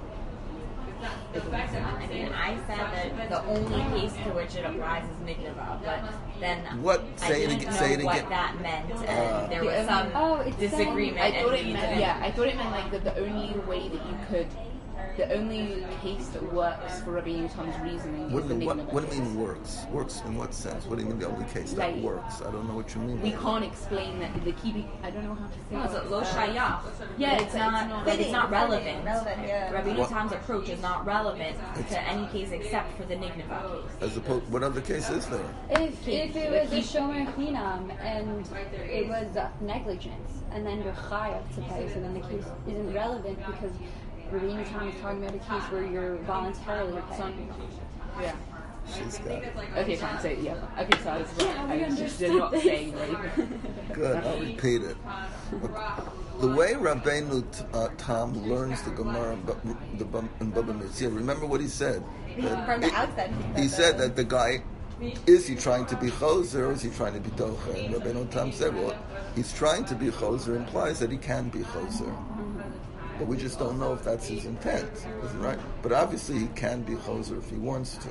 S1: I mean, I said that the only case to which it applies is Nignava, but then
S2: What?
S1: I
S2: Say it
S1: didn't
S2: again-
S1: know
S2: say it
S1: what
S2: again.
S1: that meant, and
S2: Uh,
S1: there was some
S5: Oh, it's
S1: disagreement.
S6: I thought
S1: and
S6: it
S1: we
S6: meant
S1: didn't-
S6: yeah. I thought it meant like that the only way that you could, the only case that works for Rabbeinu Tam's reasoning
S2: What
S6: is
S2: do,
S6: the
S2: what,
S6: Nignava
S2: what do you
S6: case.
S2: mean works? Works in what sense? What do you mean the only case that
S6: Like,
S2: works? I don't know what you mean.
S6: We
S2: by that.
S6: can't explain that the Kibi. I don't know how to say
S1: No, it's
S6: it.
S1: a lo
S6: Uh,
S1: shayach.
S6: Yeah,
S1: But
S6: it's-
S1: it's not.
S6: it's not-
S1: But it's not relevant.
S4: Relevant, yeah.
S1: Rabbeinu
S2: What?
S1: Tam's approach is not relevant to any case except for the Nignava case.
S2: As opposed, what other case is there?
S5: If, if it was a shomer chinam and it was uh, negligence, and then you're chayav to pay, so then the case isn't relevant because Rabbeinu Tam is talking about a case where you're voluntarily paying.
S6: Yeah.
S2: She's got it.
S6: Okay, fine. So yeah. Okay, so I was
S5: Yeah,
S6: right.
S5: we
S6: I was just
S5: understood
S6: not
S5: this.
S6: saying anything.
S2: Good. I'll repeat it. The way Rabbeinu uh, Tam learns the Gemara in Bu- the Bu- in Baba Metzia, remember what he said? That
S4: From the
S2: it-
S4: outset,
S2: he said that the guy, is he trying to be choser or is he trying to be docha? And Rabbeinu Tam said, well, he's trying to be choser implies that he can be choser. But we just don't know if that's his intent, isn't right? But obviously he can be choser if he wants to.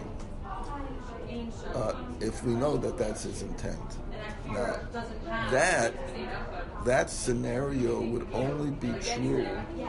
S2: Uh, if we know that that's his intent. Now, that that scenario would only be true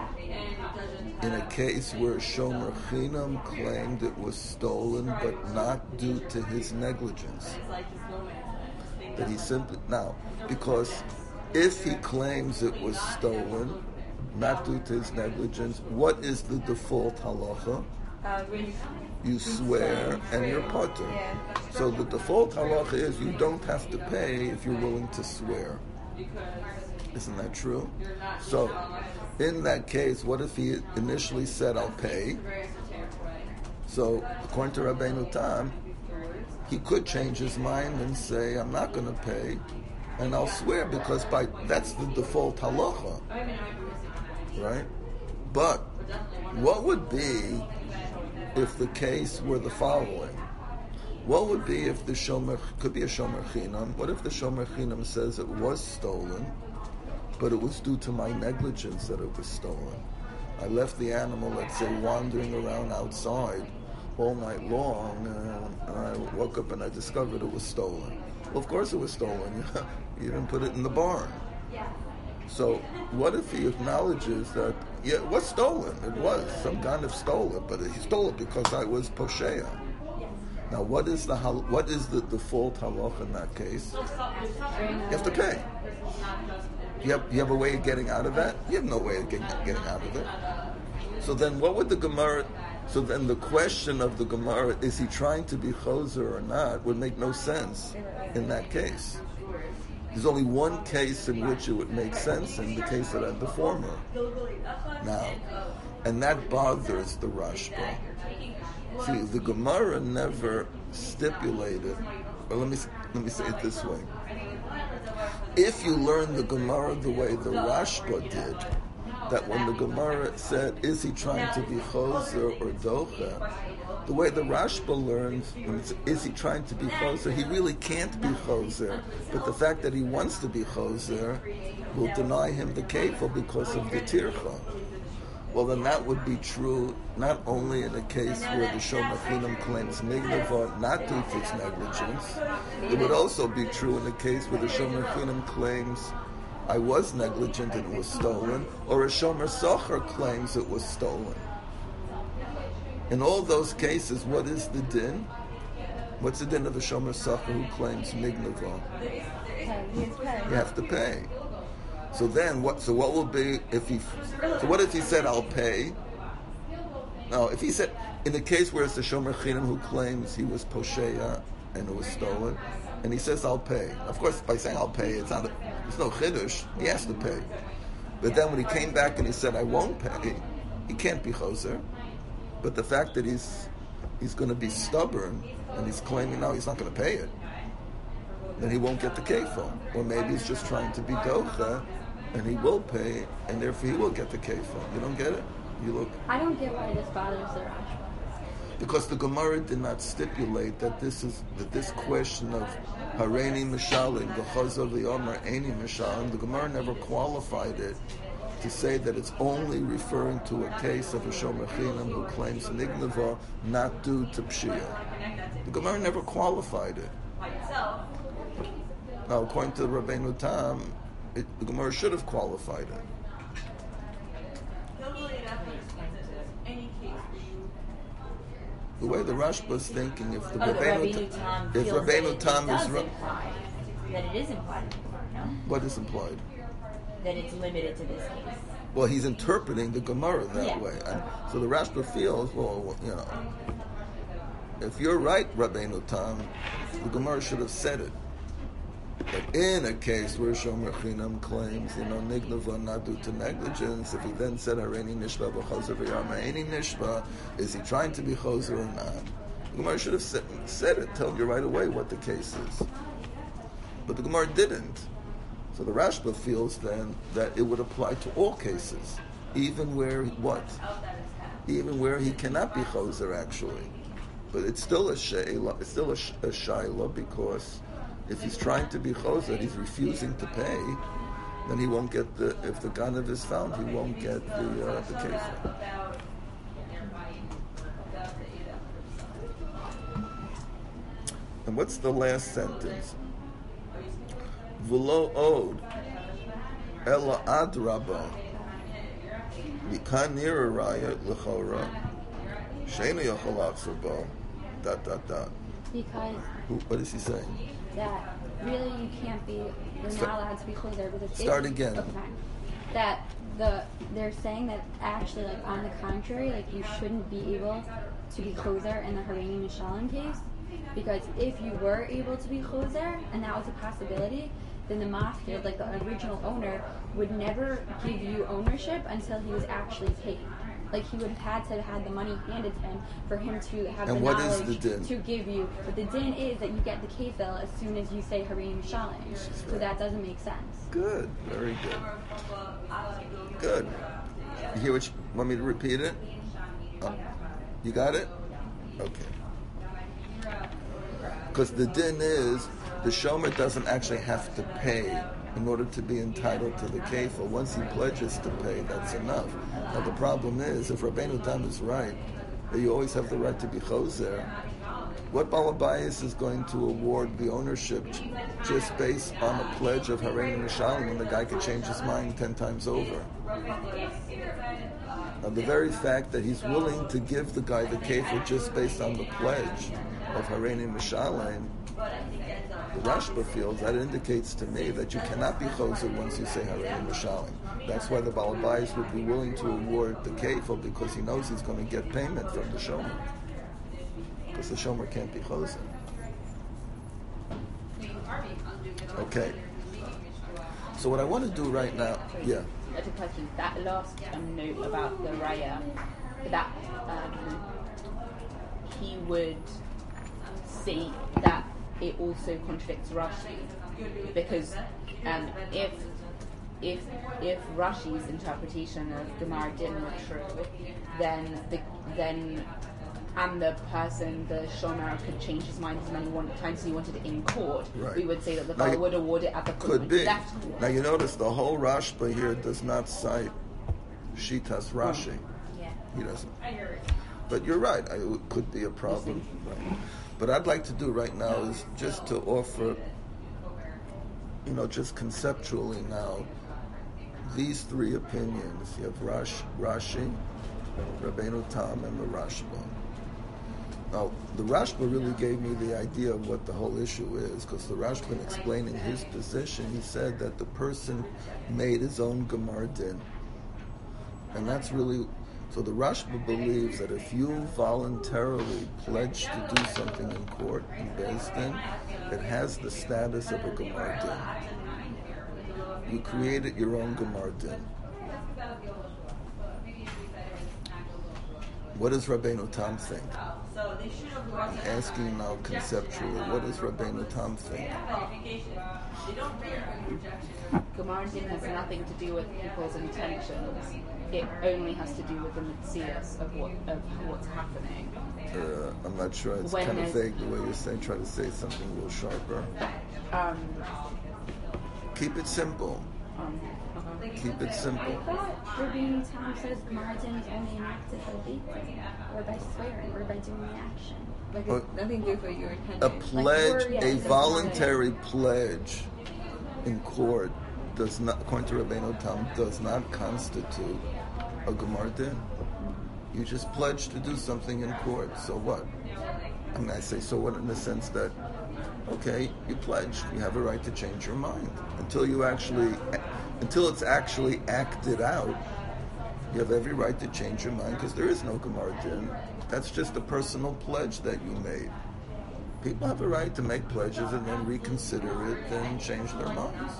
S2: in a case where Shomer Chinam claimed it was stolen, but not due to his negligence. That he simply now, because if he claims it was stolen, not due to his negligence, what is the default halacha?
S4: Um,
S2: You swear and you're potter. So the default halacha is you don't have to pay if you're willing to swear. Isn't that true? So in that case, what if he initially said, I'll pay? So according to Rabbeinu Tam, he could change his mind and say, I'm not going to pay, and I'll swear, because by that's the default halacha. Right? But what would be if the case were the following? What would be if the shomer, could be a shomer chinam, what if the shomer chinam says it was stolen, but it was due to my negligence that it was stolen? I left the animal, let's say, wandering around outside all night long, and, and I woke up and I discovered it was stolen. Well, of course it was stolen. You didn't put it in the barn. So what if he acknowledges that, yeah, it was stolen. It was. Some kind of stole it, but he stole it because I was poshea. Now, what is the hal- what is the default halach in that case? You have to pay. You have, you have a way of getting out of that? You have no way of getting, getting out of it. So then what would the Gemara... So then the question of the Gemara, is he trying to be choser or not, would make no sense in that case. There's only one case in which it would make sense, in the case that had the former. Now, and that bothers the Rashba. See, the Gemara never stipulated, or let me let me say it this way. If you learn the Gemara the way the Rashba did, that when the Gemara said, is he trying to be choser or docha, the way the Rashba learns, when it's, is he trying to be choser, he really can't be choser, but the fact that he wants to be choser will deny him the kefil because of the tircha. Well, then that would be true not only in a case where the Shomer Chinam claims Nignava not due to its negligence, it would also be true in a case where the Shomer Chinam claims I was negligent and it was stolen, or a Shomer Socher claims it was stolen. In all those cases, what is the din? What's the din of a Shomer Socher who claims Nignava? You have to pay. So then, what? So what will be if he? So what if he said, "I'll pay"? No, if he said, in the case where it's the Shomer Chinam who claims he was posheya and it was stolen, and he says, "I'll pay." Of course, by saying "I'll pay," it's not. A, it's no chiddush. He has to pay. But then when he came back and he said, "I won't pay," he can't be choser. But the fact that he's he's going to be stubborn and he's claiming no, he's not going to pay it, then he won't get the kefil. Or maybe he's just trying to be docha, and he will pay, and therefore he will get the kefil. You don't get it? You look.
S5: I don't get why this bothers the Rashba.
S2: Because the Gemara did not stipulate that this is that this question of Hareini Mishalim, the Chazal V'Yomer Eini Mishalim, the Gemara never qualified it to say that it's only referring to a case of a Shomer Chinam who claims Nignava not due to Pshia. The Gemara never qualified it. Now, according to Rabbeinu Tam, it, the Gemara should have qualified it. The way the Rashba is thinking, if the
S1: Oh,
S2: Rabbeinu,
S1: Rabbeinu Tam
S2: if
S1: feels
S2: Rabbeinu
S1: that
S2: Tam
S1: it
S2: is
S1: does
S2: ra-
S1: imply that it is implied in the Gemara, no?
S2: what is implied?
S1: That it's limited to this case.
S2: Well, he's interpreting the Gemara that
S1: Yeah.
S2: way, and so the Rashba feels, well, you know, if you're right, Rabbeinu Tam, the Gemara should have said it. But in a case where Shomer Chinam claims, you know, Nignava not due to negligence, if he then said Hareini Nishba b'Chozer v'Yama Eini Nishba, is he trying to be Chozer or not? The Gemara should have said, said it, tell you right away what the case is. But the Gemara didn't. So the Rashba feels then that it would apply to all cases, even where what? Even where he cannot be Chozer actually. But it's still a shayla, it's still a, sh- a shayla because if he's trying to be choser, he's refusing to pay, then he won't get the, if the ganav is found, he won't get the uh, the kefir. And what's the last sentence? V'lo od ela adraba mikan nira raya l'chora she'enu yachol lachzor bo dot dot dot.
S5: Because
S2: Who, what is he saying?
S5: that really you can't be, you're
S2: Start-
S5: not allowed to be choser because
S2: Start
S5: if,
S2: again.
S5: Okay, fine. That the they're saying that actually, like on the contrary, like you shouldn't be able to be choser in the Hareini Mishalim case, because if you were able to be choser and that was a possibility, then the mafia, like the original owner, would never give you ownership until he was actually paid. Like he would have had to have had the money handed to him for him to have
S2: And
S5: the
S2: what is
S5: knowledge
S2: the din?
S5: to give you. But the din is that you get the kefil as soon as you say Hareini Mishalim. So
S2: right.
S5: that doesn't make sense.
S2: Good, very good. Good. You hear what you want me to repeat it? Oh, you got it? Okay. Because the din is the shomer doesn't actually have to pay in order to be entitled to the kefil. Once he pledges to pay, that's enough. Now the problem is, if Rabbeinu Tam is right, that you always have the right to be choser, what Balabayas is going to award the ownership just based on a pledge of Hareini Mishalim when the guy could change his mind ten times over? Now the very fact that he's willing to give the guy the kefil just based on the pledge of Hareini Mishalim, the Rashba feels that indicates to me that you cannot be choser once you say Hareini Mishalim. That's why the Balabayas would be willing to award the kefil, because he knows he's going to get payment from the shomer. Because the shomer can't be choser. Okay. So what I want to do right now, yeah.
S6: That's a question. That last um, note about the raya, that um, he would say that it also contradicts Rashi, because um, if if if Rashi's interpretation of Gemara didn't were true, then the then and the person, the shomer, could change his mind as many one times as he wanted it in court,
S2: Right.
S6: we would say that the
S2: Now,
S6: Baal would award it at the point
S2: Could
S6: when
S2: be.
S6: he left court.
S2: Now you notice the whole Rashba here does not cite Shitas Rashi.
S1: Yeah.
S2: He doesn't. But you're right. I, it could be a problem. Right. But I'd like to do right now is just to offer, you know, just conceptually now, these three opinions. You have Rash, Rashi, Rabbeinu Tam, and the Rashba. Now, the Rashba really gave me the idea of what the whole issue is, because the Rashba, in explaining his position, he said that the person made his own Gemar Din. And that's really, so the Rashba believes that if you voluntarily pledge to do something in court, in Beis Din, it has the status of a Gemar Din. You created your own Gemar Din. What does Rabbeinu Tam think? I'm asking now conceptually, what does Rabbeinu Tam think?
S6: Gemar Din has nothing to do with people's intentions. It only has to do with the mitzias of what of what's happening.
S2: Uh, I'm not sure. It's
S6: When
S2: kind of
S6: there's-
S2: vague the way you're saying. Try to say something real sharper.
S6: Um,
S2: Keep it simple.
S6: um, okay.
S2: Keep it simple.
S5: I thought Rabbeinu Tam says Gemar Din is only enacted by Beit or by swearing, or by doing the action.
S6: Like
S2: Uh,
S6: it's nothing to do with your intention.
S2: A pledge,
S5: we're- yeah,
S2: a
S5: it's a
S2: voluntary pledge in court does not, according to Rabbeinu Tam, does not constitute a Gemar Din. You just pledge to do something in court. So what? I mean, I say so what in the sense that, okay, you pledged. You have a right to change your mind until you actually, until it's actually acted out. You have every right to change your mind because there is no Gemar Din. That's just a personal pledge that you made. People have a right to make pledges and then reconsider it and change their minds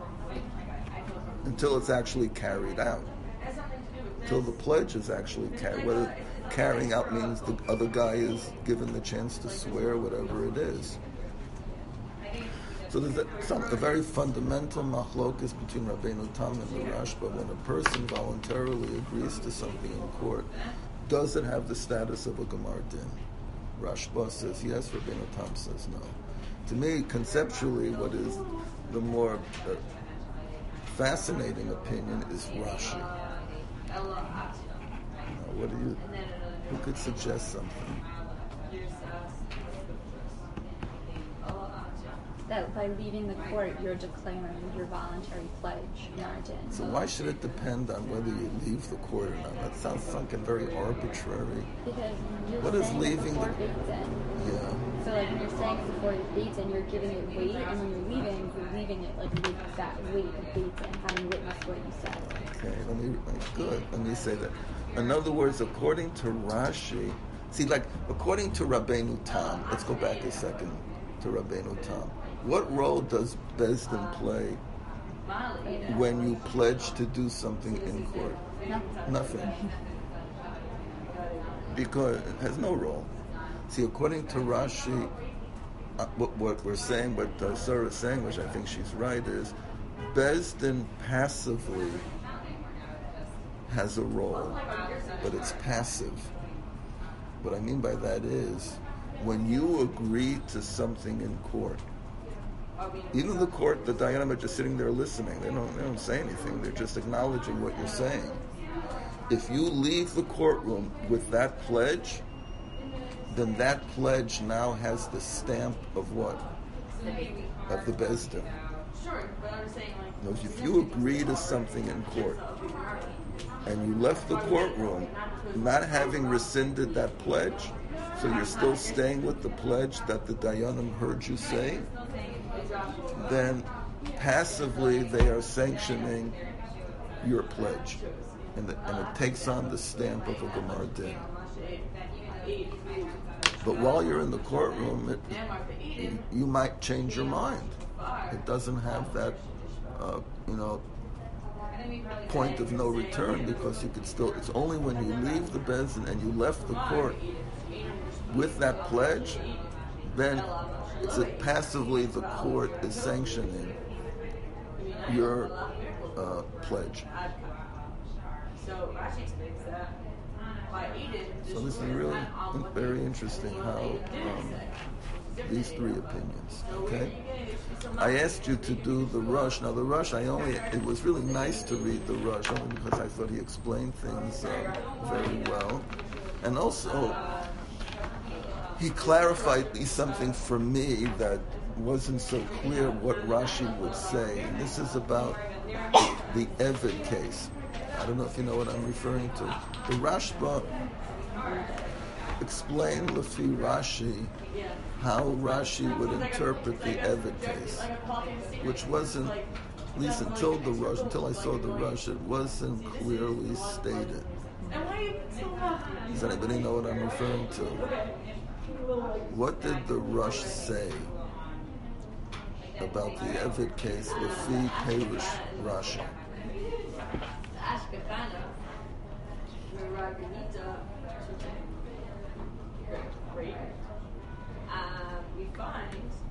S2: until it's actually carried out. Until the pledge is actually carried. Whether carrying out means the other guy is given the chance to swear, whatever it is. So there's a, some, a very fundamental machlokas between Rabbeinu Tam and the Rashba. When a person voluntarily agrees to something in court, does it have the status of a Gemar Din? Rashba says yes, Rabbeinu Tam says no. To me, conceptually, what is the more uh, fascinating opinion is Rashi. Now, what do you, who could suggest something?
S5: That by leaving the court, you're declaring your voluntary pledge, Gemar Din.
S2: So why should it depend on whether you leave the court or not? That sounds something very arbitrary.
S5: Because you're
S2: What is
S5: saying
S2: leaving
S5: before
S2: the-
S5: Beit Din.
S2: Yeah.
S5: So like when you're saying it's before Beit Din, you're giving it weight, and when you're leaving, you're leaving it like with that weight of Beit Din, having witnessed what you said.
S2: Okay, let me, good, let me say that. In other words, according to Rashi, see, like, according to Rabbeinu Tam, let's go back a second to Rabbeinu Tam. What role does Beis Din play when you pledge to do something in court?
S5: Nothing.
S2: Nothing. Because it has no role. See, according to Rashi, uh, what, what we're saying, what uh, Sarah is saying, which I think she's right, is Beis Din passively has a role, but it's passive. What I mean by that is, when you agree to something in court, even the court, the Dayanim are just sitting there listening. They don't, they don't say anything. They're just acknowledging what you're saying. If you leave the courtroom with that pledge, then that pledge now has the stamp of what? Of the Beis Din. Because if you agree to something in court, and you left the courtroom not having rescinded that pledge, so you're still staying with the pledge that the Dayanim heard you say, then passively they are sanctioning your pledge. And, the, and it takes on the stamp of a Gemar Din. But while you're in the courtroom, it, you, you might change your mind. It doesn't have that, uh, you know, point of no return, because you could still, it's only when you leave the Beis Din and you left the court with that pledge, then it's a, passively the court is sanctioning your uh, pledge. So this is really very interesting how um, these three opinions, okay? I asked you to do the rush. Now the rush, I only, it was really nice to read the rush, only because I thought he explained things uh, very well. And also, he clarified at least something for me that wasn't so clear what Rashi would say. And this is about the, the Eved case. I don't know if you know what I'm referring to. The Rashba explained Lefi Rashi how Rashi would interpret the Eved case, which wasn't, at least until the Rush, until I saw the Rush, it wasn't clearly stated. Does anybody know what I'm referring to? What did the Rush say about the Eved case, Lefi Perush Rashi?
S7: Um, we find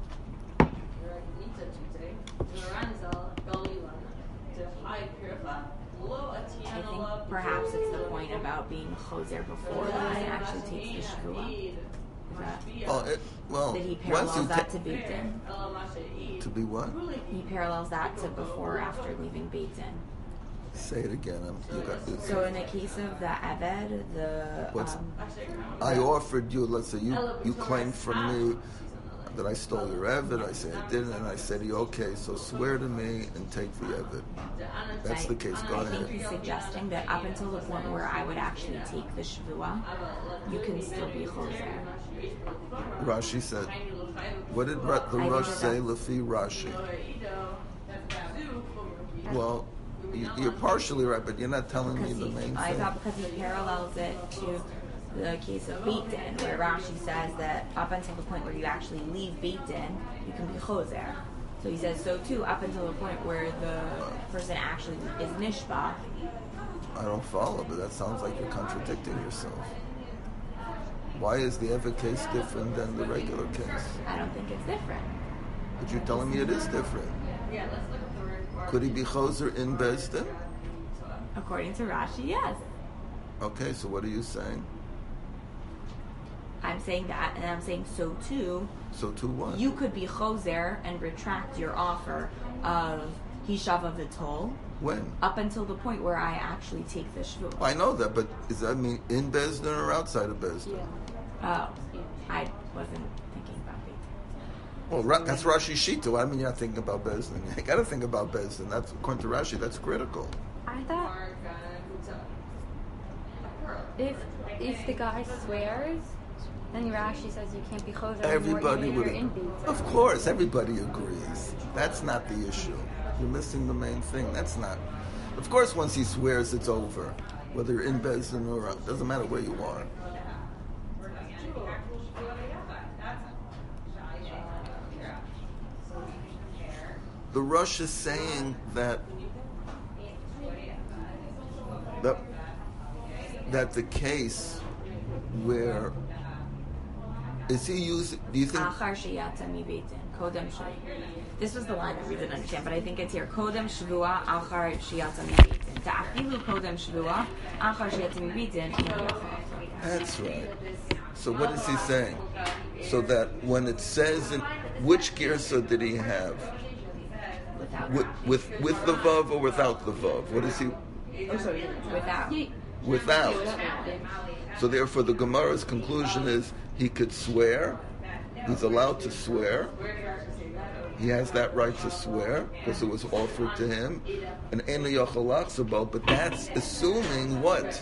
S1: I think perhaps it's the point about being choser before the guy actually takes the shvua. Is that,
S2: Oh, it, well,
S1: that he
S2: once
S1: parallels
S2: you
S1: that
S2: ta-
S1: to Beit Din?
S2: to be what?
S1: He parallels that to before or after leaving Beit Din.
S2: Say it again. I'm, you got this.
S1: So in the case of the Eved, the
S2: What's-
S1: um,
S2: I offered you, let's say you, you claimed from me that I stole your Eved. I said I didn't, and I said, okay, so swear to me and take the Eved. That's
S1: I,
S2: the case. Go
S1: I think
S2: ahead.
S1: he's suggesting that up until the point where I would actually take the shvua, you can still be choser.
S2: Rashi said, what did Ra- the
S1: I
S2: Rosh
S1: think
S2: say,
S1: that's-
S2: Lefi Rashi? Well, you, you're partially right, but you're not telling me
S1: Because
S2: the
S1: he,
S2: main
S1: I
S2: thing.
S1: thought because he parallels it to the case of Beit Din, where Rashi says that up until the point where you actually leave Beit Din, you can be choser. So he says so too up until the point where the person actually is nishba.
S2: I don't follow, but that sounds like you're contradicting yourself. Why is the Eved case different than the regular case?
S1: I don't think it's different.
S2: But you're telling me it is different. Could he be choser in Beis Din?
S1: According to Rashi, yes.
S2: Okay, so what are you saying?
S1: I'm saying that, and I'm saying so too.
S2: So to what?
S1: You could be choser and retract your offer of hishav of the toll
S2: When?
S1: up until the point where I actually take the shvu.
S2: I know that, but does that mean in Beis Din or outside of Beis Din?
S1: Oh, I wasn't thinking about Beit Din.
S2: Well, Ra- that's Rashi Shita. I mean, you're not thinking about Beis Din. You got to think about Beis Din. That's according to Rashi. That's critical.
S5: I thought if if the guy swears, then Rashi says you can't be choser anymore
S2: Everybody
S5: even if
S2: would.
S5: you're in Beit Din.
S2: Of course, everybody agrees. That's not the issue. You're missing the main thing. That's not. Of course, once he swears, it's over. Whether you're in Beis Din or out, doesn't matter where you are. The Rush is saying that that that the case where is he using? Do you think?
S1: Achar sheyatza mi Beit Din, kodem shvua. This was the line that we didn't understand, but I think it's here. Kodem shvua, achar sheyatza mi Beit Din. Ta'afilu kodem shvua, achar sheyatza mi Beit Din.
S2: That's right. So what is he saying? So that when it says in which girsa did he have?
S1: Without,
S2: With, with with the vav or without the vav? What is he
S1: without.
S2: without? So therefore, the Gemara's conclusion is he could swear. He's allowed to swear. He has that right to swear because it was offered to him. And ena yachal lachzor, but that's assuming what?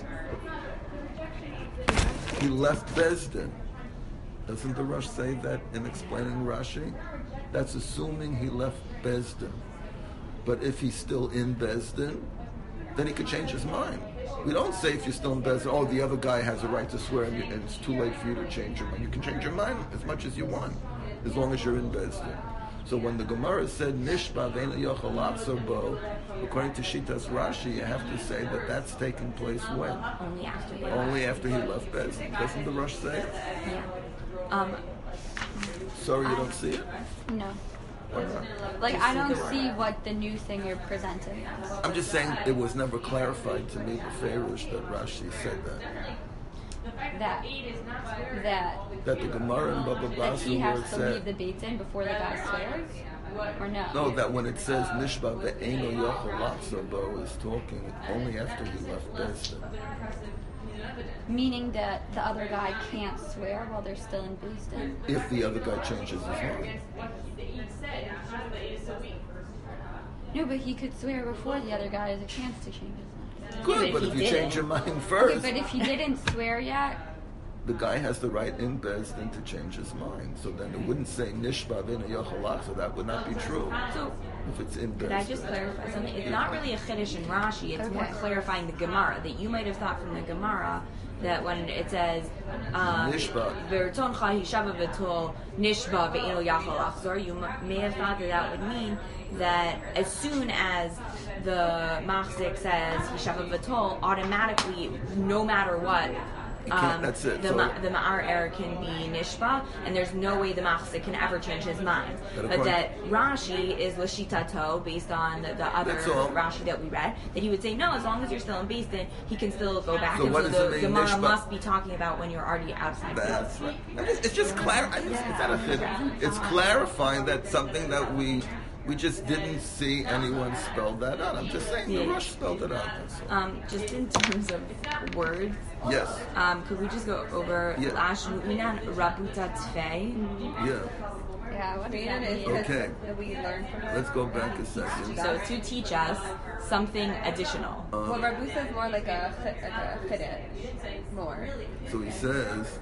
S2: He left Beis Din. Doesn't the Rush say that in explaining Rashi? That's assuming he left Beis Din. But if he's still in Beis Din, then he could change his mind. We don't say if you're still in Beis Din, oh, the other guy has a right to swear and, you, and it's too late for you to change your mind. You can change your mind as much as you want, as long as you're in Beis Din. So when the Gemara said, Nishba ve'ena yochel lachzor bo, according to Shitas Rashi, you have to say that that's taking place when?
S1: Only after they
S2: Only after he left Beis Din. Doesn't the Rush say it?
S1: Yeah. Um,
S2: Sorry you don't see it?
S5: No.
S2: Why not?
S5: Like, I don't see what the new thing you're presenting is.
S2: I'm just saying it was never clarified to me, the Farish, that Rashi said that.
S5: That, that,
S2: That the Gemara in Baba
S5: that
S2: Basra
S5: he
S2: where
S5: has
S2: it
S5: to leave
S2: said,
S5: the Beit Din before the guy swears. or no?
S2: No, that when it says Nishba ve'eno yochel lachzor bo is talking only after he left Bezdin.
S5: Meaning that the other guy can't swear while they're still in Beis Din?
S2: If the other guy changes his mind.
S5: No, but he could swear before the other guy has a chance to change his mind.
S2: Good,
S1: But
S2: but
S1: if
S2: if
S1: he
S2: you
S1: didn't-
S2: change your mind
S5: Okay,
S2: first,
S5: but if he didn't swear yet,
S2: the guy has the right in Bezdin to change his mind. So then it wouldn't say Nishba ve'eno yochel lachzor. That would not be true
S1: So,
S2: if it's in
S1: could I just
S2: Bezdin.
S1: clarify something? It's not really a Chiddush in Rashi. It's more
S5: Okay.
S1: clarifying the Gemara. That you might have thought from the Gemara that when it says um,
S2: Nishba.
S1: "V'ritzoncha hishava v'tol nishba ve'ino yachal achzor," you m- may have thought that that would mean that as soon as the machzik says hishava v'tol, automatically, no matter what.
S2: can't- that's it.
S1: The,
S2: So-
S1: ma- the ma'arer can be nishba, and there's no way the machzik can ever change his mind.
S2: But
S1: But
S2: according-
S1: that Rashi is l'shitato, based on the, the other
S2: That's all.
S1: Rashi that we read, that he would say, no, as long as you're still in Beis Din, he can still go back.
S2: So
S1: and
S2: what
S1: so
S2: does it
S1: the
S2: mean,
S1: Gemara
S2: nishba?
S1: must be talking about when you're already outside Beis
S2: That's
S1: Din.
S2: right. I just, it's just clar- I just, it's, not a chiddush. It's clarifying that something that we we just didn't see anyone spell that out. I'm just saying the
S1: Yeah.
S2: Rush spelled it out. That's all.
S1: Um, just in terms of words,
S2: Yes.
S1: um, could we just go over
S2: Yeah.
S1: Lash Mu'minan Rabuta Tfei?
S2: Yeah.
S5: yeah, what does
S4: Meaning
S5: that
S4: is
S5: mean?
S2: Okay.
S4: that we learn from it.
S2: Let's go back a second.
S1: So to teach us something additional.
S4: Well, Rabusa is more like a ch- like a chiddush, more.
S2: So he says,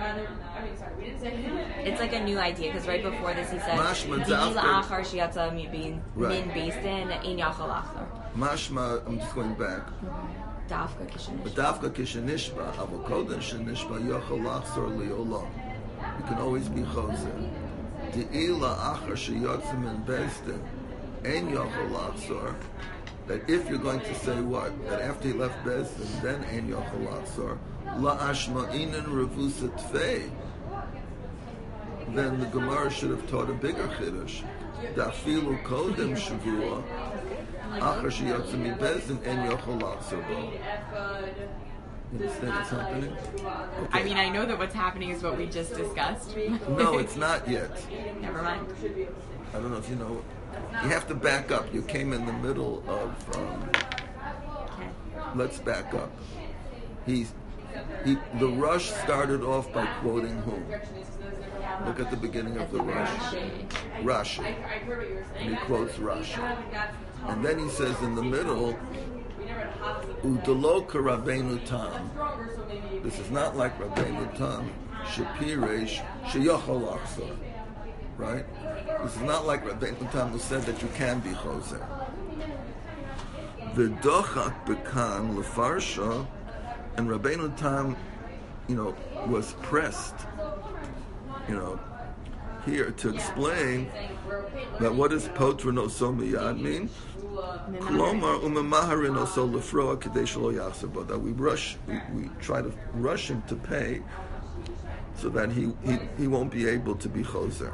S1: It's like a new idea because right before this he said,
S2: Mashma
S1: "Dihi
S2: dafka."
S1: la'achar sheyatza min
S2: Right.
S1: min Beis Din ein yachal achzor."
S2: Mashma, I'm just going back.
S1: Dafka kishenish.
S2: Dafka kishenishba, avokoden shenishba, yochel lachzor liolam. You can always be choser. De'ila achar sheyotzim min bezdin, ein yochel lachzor. That if you're going to say what? That after he left Bezdin, then ein yochel lachzor. La'ashma inen revusa tfei. Then the Gemara should have taught a bigger chiddush. Dafilu kodem shavua. Achar sheyotzim min bezdin, ein yochel lachzor bo. You understand what's happening?
S1: I mean, I know that what's happening is what we just discussed.
S2: No, it's not yet.
S1: Never mind.
S2: I don't know if you know. You have to back up. You came in the middle of. Um,
S1: Okay.
S2: let's back up. He's he. The Rush started off by quoting whom? Look at the beginning of the Rush. Rashi. And he quotes Rashi. And then he says in the middle, Udalo Rabbeinu Tam. This is not like Rabbeinu Tam. Shapiresh Sheyochol Achzor. Right? This is not like Rabbeinu Tam who said that you can be Choser. The Dochak Bekan Lefarsha, and Rabbeinu Tam, you know, was pressed, you know, here to explain that what does Potrino Somiyad mean? Klomar umemaharin also lefroa kadesh lo yachsabo, that we rush, we, we try to rush him to pay, so that he he, he won't be able to be choser.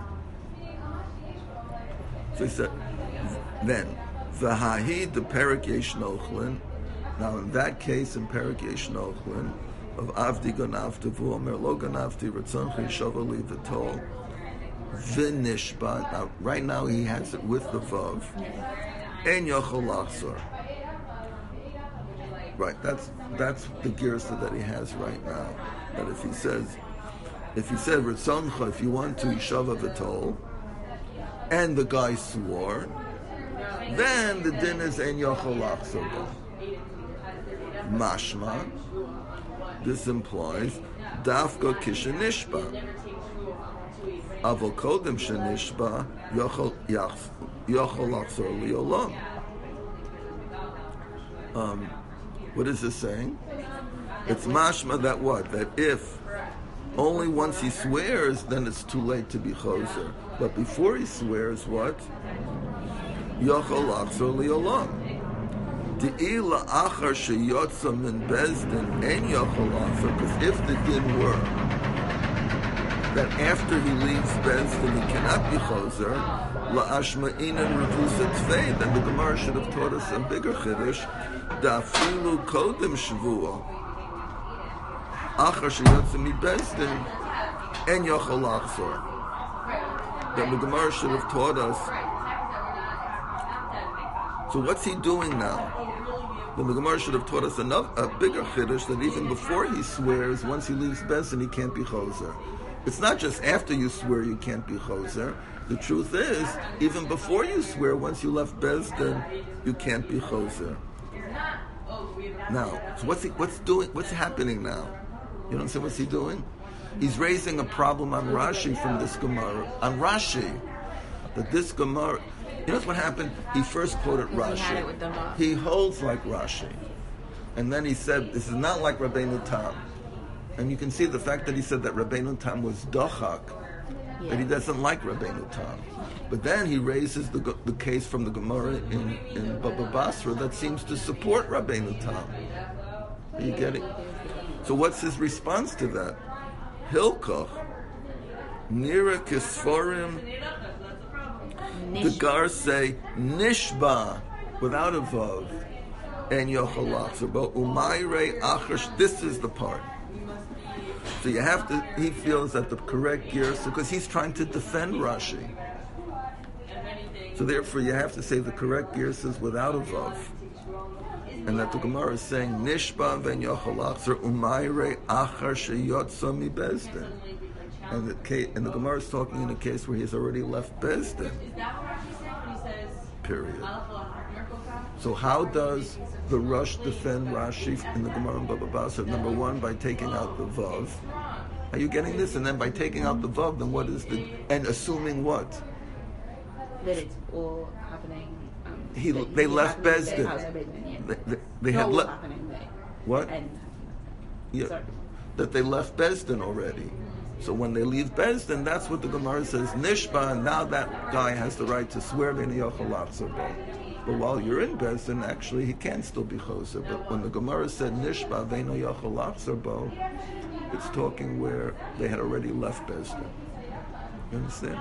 S2: So he said, then v'hahi the perik yesh nochlin. Now in that case, in perik yesh nochlin of avdi ganavti v'omer lo ganavti ratzonchi shavali v'tol v'nishba. Now right now he has it with the vav. En yochol lachzor. Right, that's that's the girsa that he has right now. That if he says, if he said ritzoncha, if you want to yishava v'tol, and the guy swore, then the din is en yochol lachzor. Mashma. This implies dafka kishenishba. Avokodem shenishba yochol yachz. Um, what is this saying? It's mashma that what? That if only once he swears, then it's too late to be choser. But before he swears, what? Yochol lachzor liolam. De'ila achar sheyotza min bezdin en yochol lachzor. Because if the din were that after he leaves Bezdin he cannot be choser, la'ashma'inan revusa tfei, then the Gemara should have taught us a bigger chiddush, da'afilu kodem shavua, achar sheyotze mi Bezdin, en yochol lachzor. Then the Gemara should have taught us So what's he doing now? Then the Gemara should have taught us another, a bigger chiddush that even before he swears, once he leaves Bezdin, he can't be choser. It's not just after you swear you can't be choser. The truth is, even before you swear, once you left Bezdin, you can't be choser. Now, so what's he, what's doing? What's happening now? You don't say what's he doing? He's raising a problem on Rashi from this Gemara. On Rashi, that this Gemara. You know what happened? He first quoted Rashi.
S1: He had it with the Vav.
S2: He holds like Rashi, and then he said, "This is not like Rabbeinu Tam." And you can see the fact that he said that Rabbeinu Tam was dochak,
S1: Yeah.
S2: that he doesn't like Rabbeinu Tam. But then he raises the the case from the Gemara in, in Baba Basra that seems to support Rabbeinu Tam. Are you getting? So what's his response to that? Hilkoch, Nira Kisforim, the Gar say, Nishba, without a Vav, and Yochalach. But Umayre Achash, this is the part. So you have to, he feels that the correct gear, because he's trying to defend Rashi. So therefore you have to say the correct gear says without a Vav. And that the Gemara is saying, Nishba ben Yochalachzer umayre achar sheyotza mi Bezdin. And the, case, and the Gemara is talking in a case where he's already left Bezdin. Period. So how does the Rush defend Rashi in the Gemara and Baba Basra? Number one, by taking out the Vav. Are you getting this? And then by taking out the Vav, then what is the... And assuming what?
S6: That it's all happening. Um,
S2: He,
S6: that
S2: they
S6: he
S2: left
S6: happened-
S2: Bezdin.
S6: house of Bezdin, yeah.
S2: They, they, they
S6: Not
S2: had
S6: all
S2: left...
S6: happening there.
S2: What?
S6: And,
S2: Yeah,
S6: sorry.
S2: that they left Bezdin already. So when they leave Bezdin, that's what the Gemara says, Nishba, and now that guy has the right to swear B'nei Yochalatzer Bo. But while you're in Bezdin, actually, he can still be Choser. But when the Gemara said Nishba, B'nei Yochalatzer Bo, it's talking where they had already left Bezdin. You understand?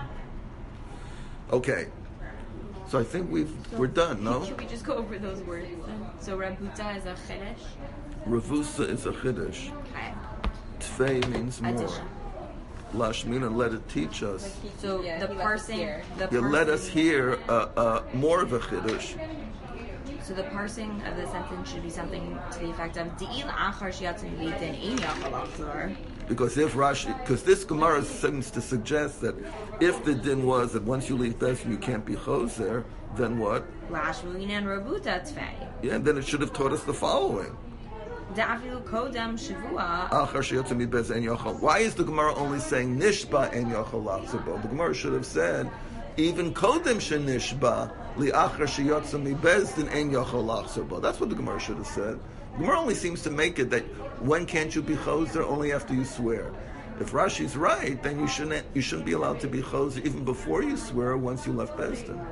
S2: Okay. So I think we've, we're done, no?
S1: Should we just go over those words then? So Rabuta is a chiddush.
S2: Ravusa is a Chiddush.
S1: Okay.
S2: Tfei means more.
S1: Addition.
S2: Lashmina, let it teach us.
S1: So
S4: Yeah,
S1: the
S4: he left us
S1: parsing,
S4: here.
S1: the
S2: You
S1: parsing,
S2: let us hear uh, uh, more of a Chiddush.
S1: So the parsing of the sentence should be something to the effect of De'il achar shiatzim v'yitin ein yachal achzor.
S2: Because if Rashi, because this Gemara seems to suggest that if the din was that once you leave Bezdin you can't be choser, then what?
S1: Lashmuinan Rabuta tfei.
S2: Yeah, then it should have taught us the following.
S1: Da'afilu kodem shavua.
S2: Achar sheyotze mi Bezdin en yochal. Why is the Gemara only saying nishba en yochal lachzor? The Gemara should have said even kodem shenishba li achar sheyotze mi Bezdin en yochal lachzor. That's what the Gemara should have said. The Gemara only seems to make it that when can't you be choser? Only after you swear. If Rashi's right, then you shouldn't you shouldn't be allowed to be choser even before you swear once you left Bezdin.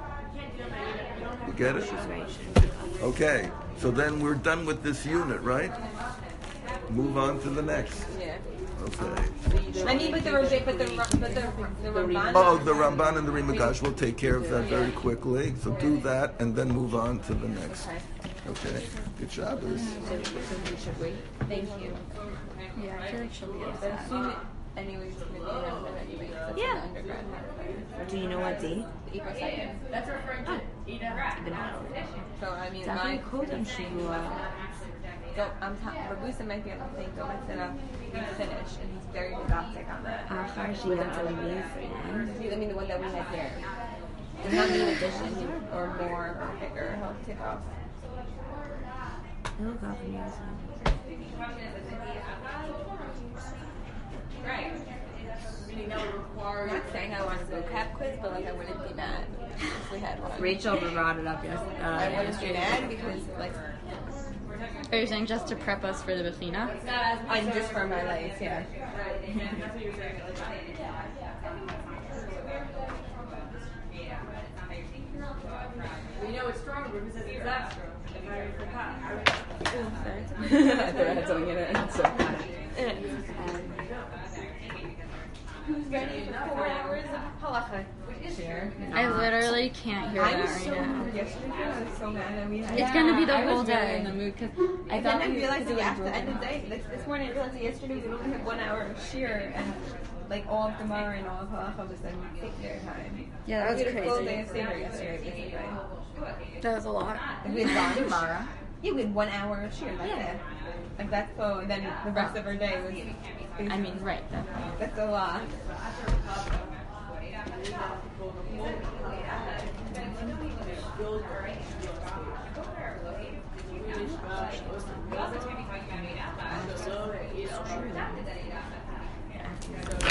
S2: You get it? Okay, so then we're done with this unit, right? Move on to the next.
S4: Yeah.
S2: Okay.
S4: I mean, but the Rabbi, but the but the the Ramban.
S2: Oh, the Ramban and the Rimagash, we'll take care of that very quickly. So do that and then move on to the next. Okay. Good Shabbos.
S4: Thank you.
S5: Yeah, I feel like she'll be
S4: But
S5: upset.
S4: assume it anyways. Maybe you don't know anyway. That's
S1: Yeah.
S4: an undergrad.
S1: Do you know what date?
S4: April second.
S7: That's referring to Ida.
S4: So I mean, my
S1: Da'afilu kodem shavua.
S4: So I'm ta- Rabusa might be on the thing. Go instead of we finish, and he's very didactic on that.
S1: Achar shiatzim v'yitin.
S4: I mean, the one that we had here. Does not mean addition or more or bigger. He'll take off.
S1: He'll go from yours.
S4: I'm not saying I want to go cap quiz, but like I wouldn't be mad if we had one.
S1: Rachel brought it up yesterday. Uh,
S4: I wouldn't be
S1: yesterday.
S4: mad because like
S5: Are you saying just to prep us for the Bechina?
S4: I'm just for my life, yeah.
S7: We know it's stronger because it's that strong.
S6: I thought I had something in it. So.
S4: Who's ready for four hours of halacha? Share.
S5: I literally can't hear
S4: I
S5: that
S4: was
S5: right
S4: so
S5: now.
S4: mad yesterday. I was so mad that we had.
S5: It's gonna be the
S3: I was
S5: whole
S3: really
S5: day.
S3: in the mood because I
S4: And
S3: thought
S4: then I
S3: we
S4: realized
S3: were
S4: that after
S3: doing
S4: the end of the day, like this morning I realized that yesterday we only had one hour of shear, and like all of Gemara and all of Halacha was then take their time.
S5: Yeah,
S4: I
S5: that
S4: did
S5: was
S4: a full
S5: crazy.
S4: day of Seder yesterday, basically.
S5: That was a lot.
S4: And we had one.
S1: Gemara.
S4: Yeah, we had one hour of shir. That's
S1: Yeah.
S4: it. Like that's so. And then the rest of our day was.
S1: I mean, right. Definitely.
S4: That's a lot.
S1: It's true.